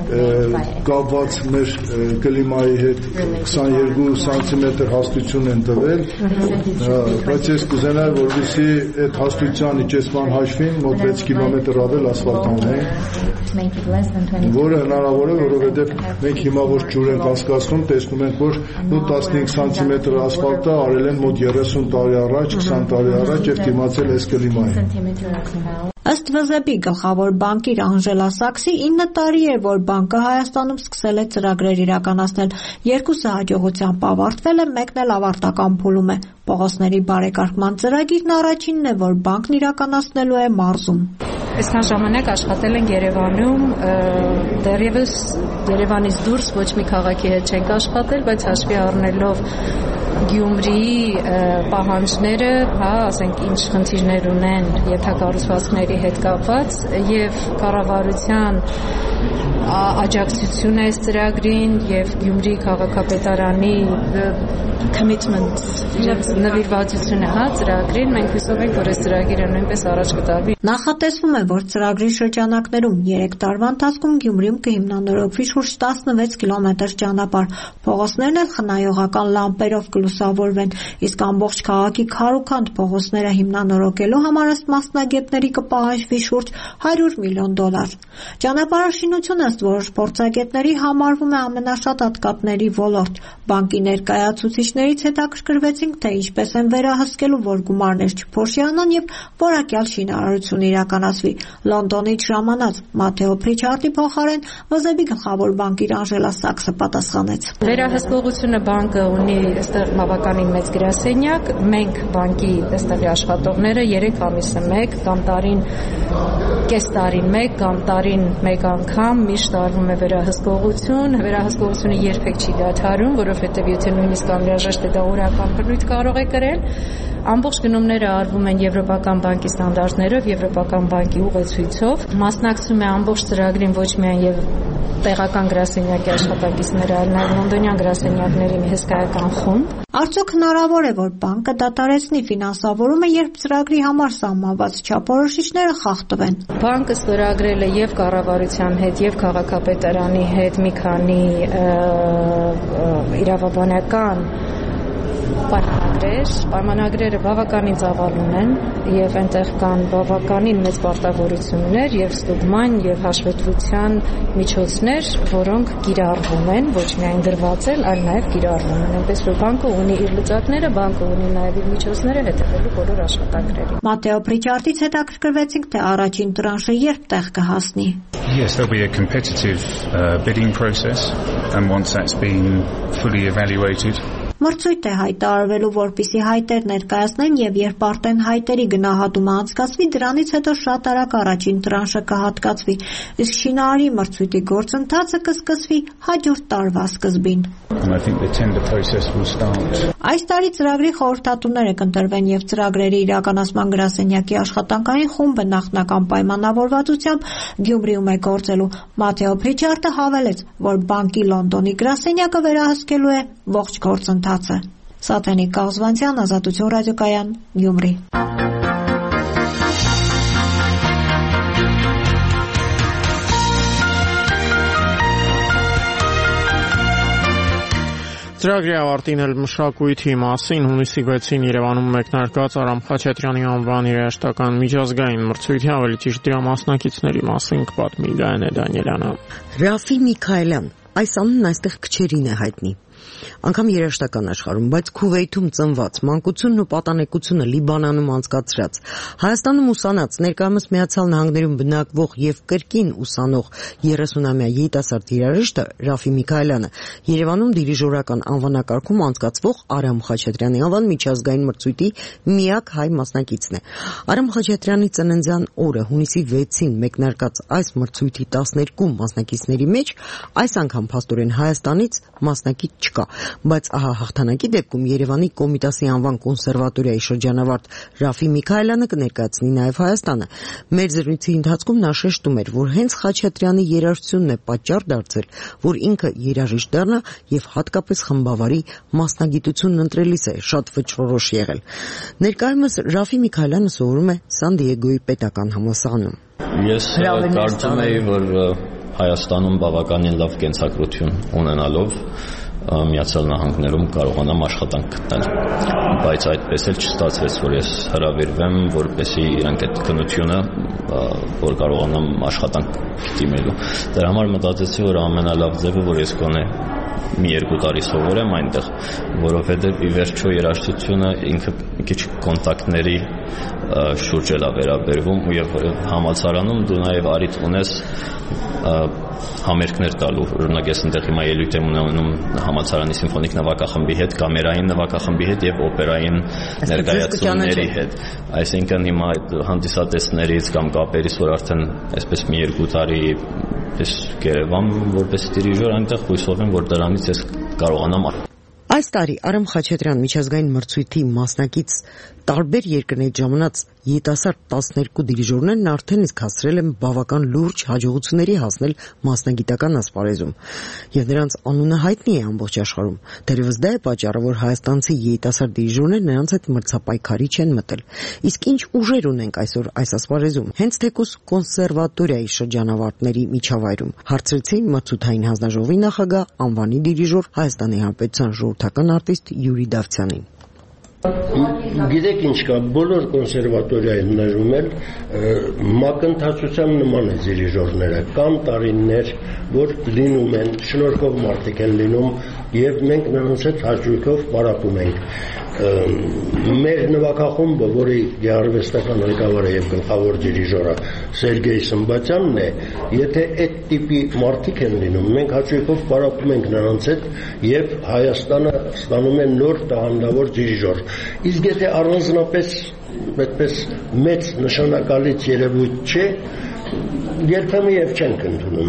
կապված մեր կլիմայի հետ քսաներկու սանտիմետր հաստություն են տվել, բայց ես կուզենայի, որովհետեւ այդ հաստության իջեցման հաշվին մոտ վեց կիլոմետր ավել ասֆալտ անեն, որը հնարավոր է, որովհետեւ մենք հիմա որ ջուր ենք հասկացնում, տեսնում ենք, որ տասնհինգ սանտիմետր ասֆալտը արել են մոտ երեսուն տարի առաջ, քսան տարի առաջ եւ դիմացել այս կլիմային։ Ըստ վ զե բի գլխավոր բանկիր Անժելա Սաքսի ինը տարի է, որ բանկը Հայաստանում սկսել է ծրագրեր իրականացնել։ Երկուսը հաջողությամբ ավարտվել է, մեկն էլ ավարտական փուլում է։ Փողոցների բարեկարգման ծրագիրն առաջինն է, որ բանկն իրականացնելու է մարզում։ Այսքան ժամանակ աշխատել ենք Երևանում, դեռևս Երևանից դուրս ոչ մի քաղաքի հետ չենք աշխատել, բայց հաշվի առնելով Գյումրիի պահանջները, հա, ասենք ինչ խնդիրներ ունեն ենթակառուցվածքների հետ կապված եւ կառավարության աջակցությունը այս ծրագրին եւ Գյումրիի քաղաքապետարանի commitment, նվիրվածությունը, հա, ծրագրին, մենք հույսով ենք, որ այս ծրագիրը նույնպես առաջ կտարվի։ Նախատեսվում է, որ ծրագրի շրջանակներում երեք տարվա ընթացքում Գյումրիում կհիմնանորոգվի շուրջ տասնվեց կիլոմետր ճանապարհ։ Փողոցներն էլ խնայողական լամպերով կլուսավորվեն, իսկ ամբողջ քաղաքի քարուքանդ փողոցները հիմնանորոգելու համար ըստ մասնագետների կպահանջվի շուրջ հարյուր միլիոն դոլար։ Ճանապարհաշինությունը ըստ որոշ փորձագետների համարվում է ամենաշատ հատկատների ոլորտ։ Բանկի ներկայացուցիչներից հետաքրքրվեցինք, թե ինչպես են վերահսկելու, որ գումարներ չփոշիանան եւ որակյալ շինարարություն իրականացվի։ Լոնդոնից ժամանած Մատեո Պրիչարդի փոխարեն վ զե բի գլխավոր բանկիր Անժելա Սաքսը պատասխանեց։ Վերահսկողությունը բանկը ունի այստեղ բավականին մեծ գրասենյակ, մենք բանկի այստեղի աշխատողները երեք ամիսը մեկ կամ տարին կես տարին մեկ կամ տարին մեկ անգամ միշտ արվում է վերահսկողություն։ Վերահսկողությունը երբեք չի դադարում, որովհետև եթե նույնիսկ անհրաժեշտ է դա օրական բնույթ կարող է կրել։ Ամբողջ գնումները արվում են Եվրոպական բանկի ստանդարտներով, Եվրոպական բանկի ուղեցույցով։ Մասնակցում է ամբողջ ծրագրին ոչ միայն եւ տեղական գրասենյակի աշխատակիցները, այլ նաեւ լոնդոնյան գրասենյակների մի հսկայական խումբ։ Արդյոք հնարավոր է, որ բանկը դադարեցնի ֆինանսավորումը, երբ ծրագրի համար սահմանված չափորոշիչները խախտվեն։ Բանկը ստորագրել է եւ կառավարության հետ, եւ քաղաքապետարանի հետ մի քանի իրավաբանական պայմանագրեր, պայմանագրերը բավականին ծավալուն են եւ այնտեղ կան բավականին մեծ պարտավորություններ եւ ստուգման եւ հաշվետվության միջոցներ, որոնք կիրառվում են, ոչ միայն դրված են, այլ նաեւ կիրառվում են։ Այնպես որ բանկը ունի իր լուծակները, բանկը ունի նաեւ իր միջոցները հետևելու բոլոր աշխատանքներին։ Մատեո Պրիչարդից հետաքրքրվեցինք, թե առաջին տրանշը երբ տեղ կհասնի։ Yes, there'll be a competitive uh, bidding process, and once that's been fully evaluated, մրցույթ է հայտարարվելու, որպեսզի հայտեր ներկայացնեն, եւ երբ արդեն հայտերի գնահատումը անցկացվի, դրանից հետո շատ արագ առաջին տրանշը կհատկացվի, իսկ շինարարի մրցույթի գործընթացը կսկսվի հաջորդ տարվա սկզբին։ Այս տարի ծրագրի խորհրդատուները կընտրվեն եւ ծրագրերի իրականացման գրասենյակի աշխատանքային խումբը նախնական պայմանավորվածությամբ Գյումրիում է գործելու։ Մաթեո Փրիչարդը հավելեց, որ բանկի Լոնդոնի գրասենյակը վերահսկելու է ողջ գործընթացը։ Սաթենիկ Կաղզվանցյան, Ազատություն ռադիոկայան, Գյումրի։ Ծրագրի ավարտին էլ մշակույթի մասին հունիսի վեցին Երևանում մեկնարկած Արամ Խաչատրյանի անվան երաժշտական միջազգային մրցույթի ավելի ճիշտ դրա մասնակիցների մասին կպատմի Գայանե Դանիելյանը։ Ռաֆի Միքայելյան, այս անունն այստեղ քչերին է հայտնի։ Անգամ երաժշտական աշխարհում, բայց Քուվեյթում ծնված, մանկությունն ու պատանեկությունը Լիբանանում անցկացրած, Հայաստանում ուսանած, ներկայումս Միացյալ Նահանգներում բնակվող եւ կրկին ուսանող երեսունամյա երիտասարդ երաժիշտը Ռաֆի Միքայելյանը Երևանում դիրիժորական անվանակարգում անցկացվող Արամ Խաչատրյանի անվան միջազգային մրցույթի միակ հայ մասնակիցն է։ Արամ Խաչատրյանի ծննդյան օրը հունիսի վեցին մեկնարկած այս մրցույթի տասներկու մասնակիցների մեջ այս անգամ փաստորեն Հայաստանից մասնակից չկա, բայց ահա հաղթանակի դեպքում Երևանի Կոմիտասի անվան կոնսերվատորիայի շրջանավարտ Ռաֆի Միքայելյանը կներկայացնի նաև Հայաստանը։ Մեր զրույցի ընթացքում նա շեշտում էր, որ հենց Խաչատրյանի երաժշտությունն է պատճառ դարձել, որ ինքը երաժիշտ դառնա եւ հատկապես խմբավարի մասնագիտությունն ընտրելիս է շատ վճռորոշ եղել։ Ներկայումս Ռաֆի Միքայելյանը սովորում է Սան Դիեգոյի պետական համալսարանում։ Ես կարծում եմ, որ Հայաստանում բավականին լավ կենսագրություն ունենալով Միացյալ Նահանգներում կարողանամ աշխատանք գտնել, բայց այդպես էլ չստացվեց, որ ես հրավիրվեմ, որպեսզի իրանք այդ քննությունը, որ կարողանամ աշխատանք դիմելու։ Դրա համար մտածեցի, որ ամենալավ ձևը, որ ես գոնե մի երկու տարի սովորեմ այնտեղ, որովհետև ի վերջո երաժշտությունը ինքը մի քիչ կոնտակտների շուրջ է վերաբերվում ու եւ համալսարանում դու նաեւ արիտ ունես համերգներ տալու, օրինակ ես այնտեղ հիմա ելույթ եմ ունենում համալսարանի սիմֆոնիկ նվագախմբի հետ, կամերային նվագախմբի հետ եւ օպերային ներկայացումների հետ։ Այսինքն հիմա այդ հանդիսատեսներից կամ կապերից, որ արդեն այսպես մի երկու տարի ես Երևան որպես դիրիժոր այնտեղ հույսով եմ, որ դրանից ես կարողանամ։ Այս տարի Արամ Խաչատրյան միջազգային մրցույթի մասնակից տարբեր երկրներից ժամանած երիտասարդ տասներկու դիրիժորներն արդեն իսկ հասցրել են բավական լուրջ հաջողությունների հասնել մասնագիտական ասպարեզում, եւ նրանց անունը հայտնի է ամբողջ աշխարհում։ Դերևս դա է պատճառը, որ հայաստանցի երիտասարդ դիրիժորները նրանց հետ մրցապայքարի չեն մտել։ Իսկ ինչ ուժեր ունենք այսօր այս ասպարեզում, հենց թեկուզ կոնսերվատորիայի շրջանավարտների միջավայրում, հարցրեցի մրցութային հանձնաժողովի նախագահ, անվանի դիրիժոր, Հայաստանի Հանրապետության ժողովրդական արտիստ Յուրի Դավթյանին։ Գիտեք ինչ կա, բոլոր կոնսերվատորիայում ներում էլ մակընթացության նման է դիրիժորները, կան տարիներ, որ լինում են, շնորհքով մարդիկ են լինում եւ մենք նրանց հետ հաճույքով պարապում ենք։ Մեր նվագախումբը, որի գեղարվեստական ղեկավարը եւ գլխավոր դիրիժորը Սերգեյ Սմբատյանն է, եթե այդ տիպի մարդիկ են լինում, մենք հաճույքով պարապում ենք նրանց հետ եւ Հայաստանը ստանում է նոր տաղանդավոր դիրիժոր։ Իսկ եթե առանձնապես այդպես մեծ նշանակալից երևույթ չէ, երբեմն եւ չենք ընդունում։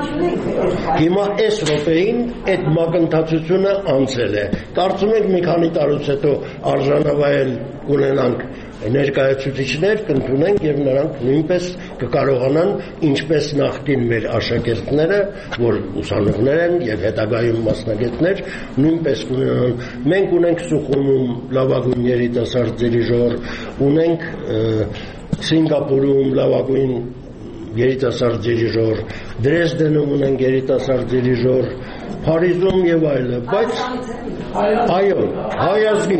Հիմա այս րոպեին այդ մակընթացությունը անցել է։ Կարծում ենք մի քանի տարուց հետո արժանավայել ունենանք ներկայացուցիչներ, կընդունենք եւ նրանք նույնպես կկարողանան, ինչպես նախկին մեր աշակերտները, որ ուսանողներ են եւ հետագայում մասնագետներ, նույնպես կունենան։ Մենք ունենք Սուխումում լավագույն երիտասարդ դիրիժոր, ունենք Սինգապուրում լավագույն երիտասարդ դիրիժոր, Դրեզդենում ունենք երիտասարդ դիրիժոր, Փարիզում եւ այլն, բայց այո, հայազգի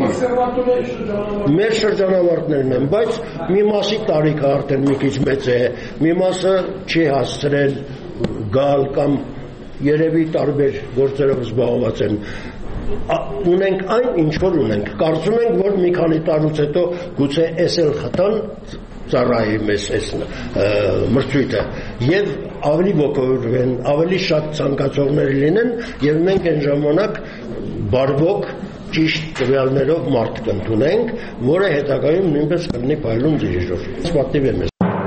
մեր շրջանավարտներն են, բայց մի մասի տարիքը արդեն մի քիչ մեծ է, մի մասը չի հասցրել գալ կամ երևի տարբեր գործերով զբաղված են։ Ունենք այն, ինչ որ ունենք։ Կարծում ենք, որ մի քանի տարուց հետո գուցե էս էլ խթան ծառայի մեզ այս մրցույթը եւ ավելի ոգևորվեն, ավելի շատ ցանկացողներ լինեն եւ մենք այն ժամանակ բարվոք ճիշտ տվյալներով մարդ կընդունենք, որը հետագայում նույնպես կլինի փայլուն դիրիժոր։ Պատիվ եմ։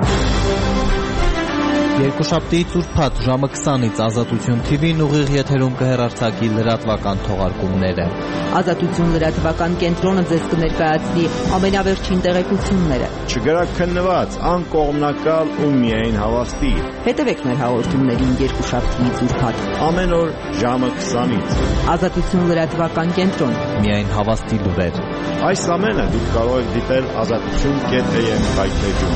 Երկուշաբթի ծուրփաթ ժամը քսանից Ազատություն թի վին ուղիղ եթերում կհեռարձակի լրատվական թողարկումները։ Ազատություն լրատվական կենտրոնը ձեզ կներկայացնի ամենավերջին տեղեկությունները։ Չգրաքննված, անկողմնակալ ու միայն հավաստի։ Հետևեք մեր հաղորդումներին երկուշաբթի ծուրփաթ ամեն օր ժամը քսանից։ Ազատություն լրատվական կենտրոն։ Միայն հավաստի լուրեր։ Այս ամենը դուք կարող եք դիտել ազատություն կետ am կայքեջում։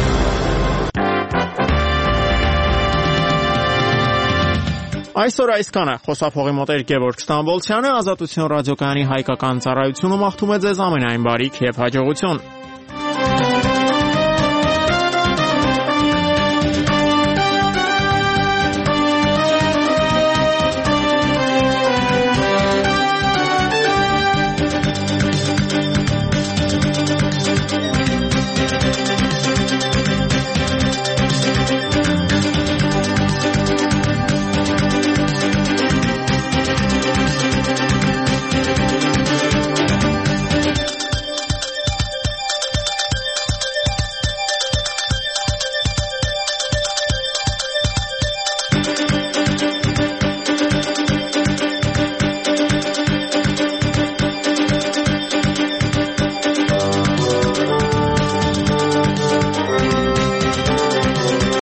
Այսօր այսքանը խոսափողի մոտ էր Գևորգ Ստամբոլցյանը, Ազատություն ռադիոկայանի հայկական ծառայությունը մաղթում է ձեզ ամենայն բարիք եւ հաջողություն։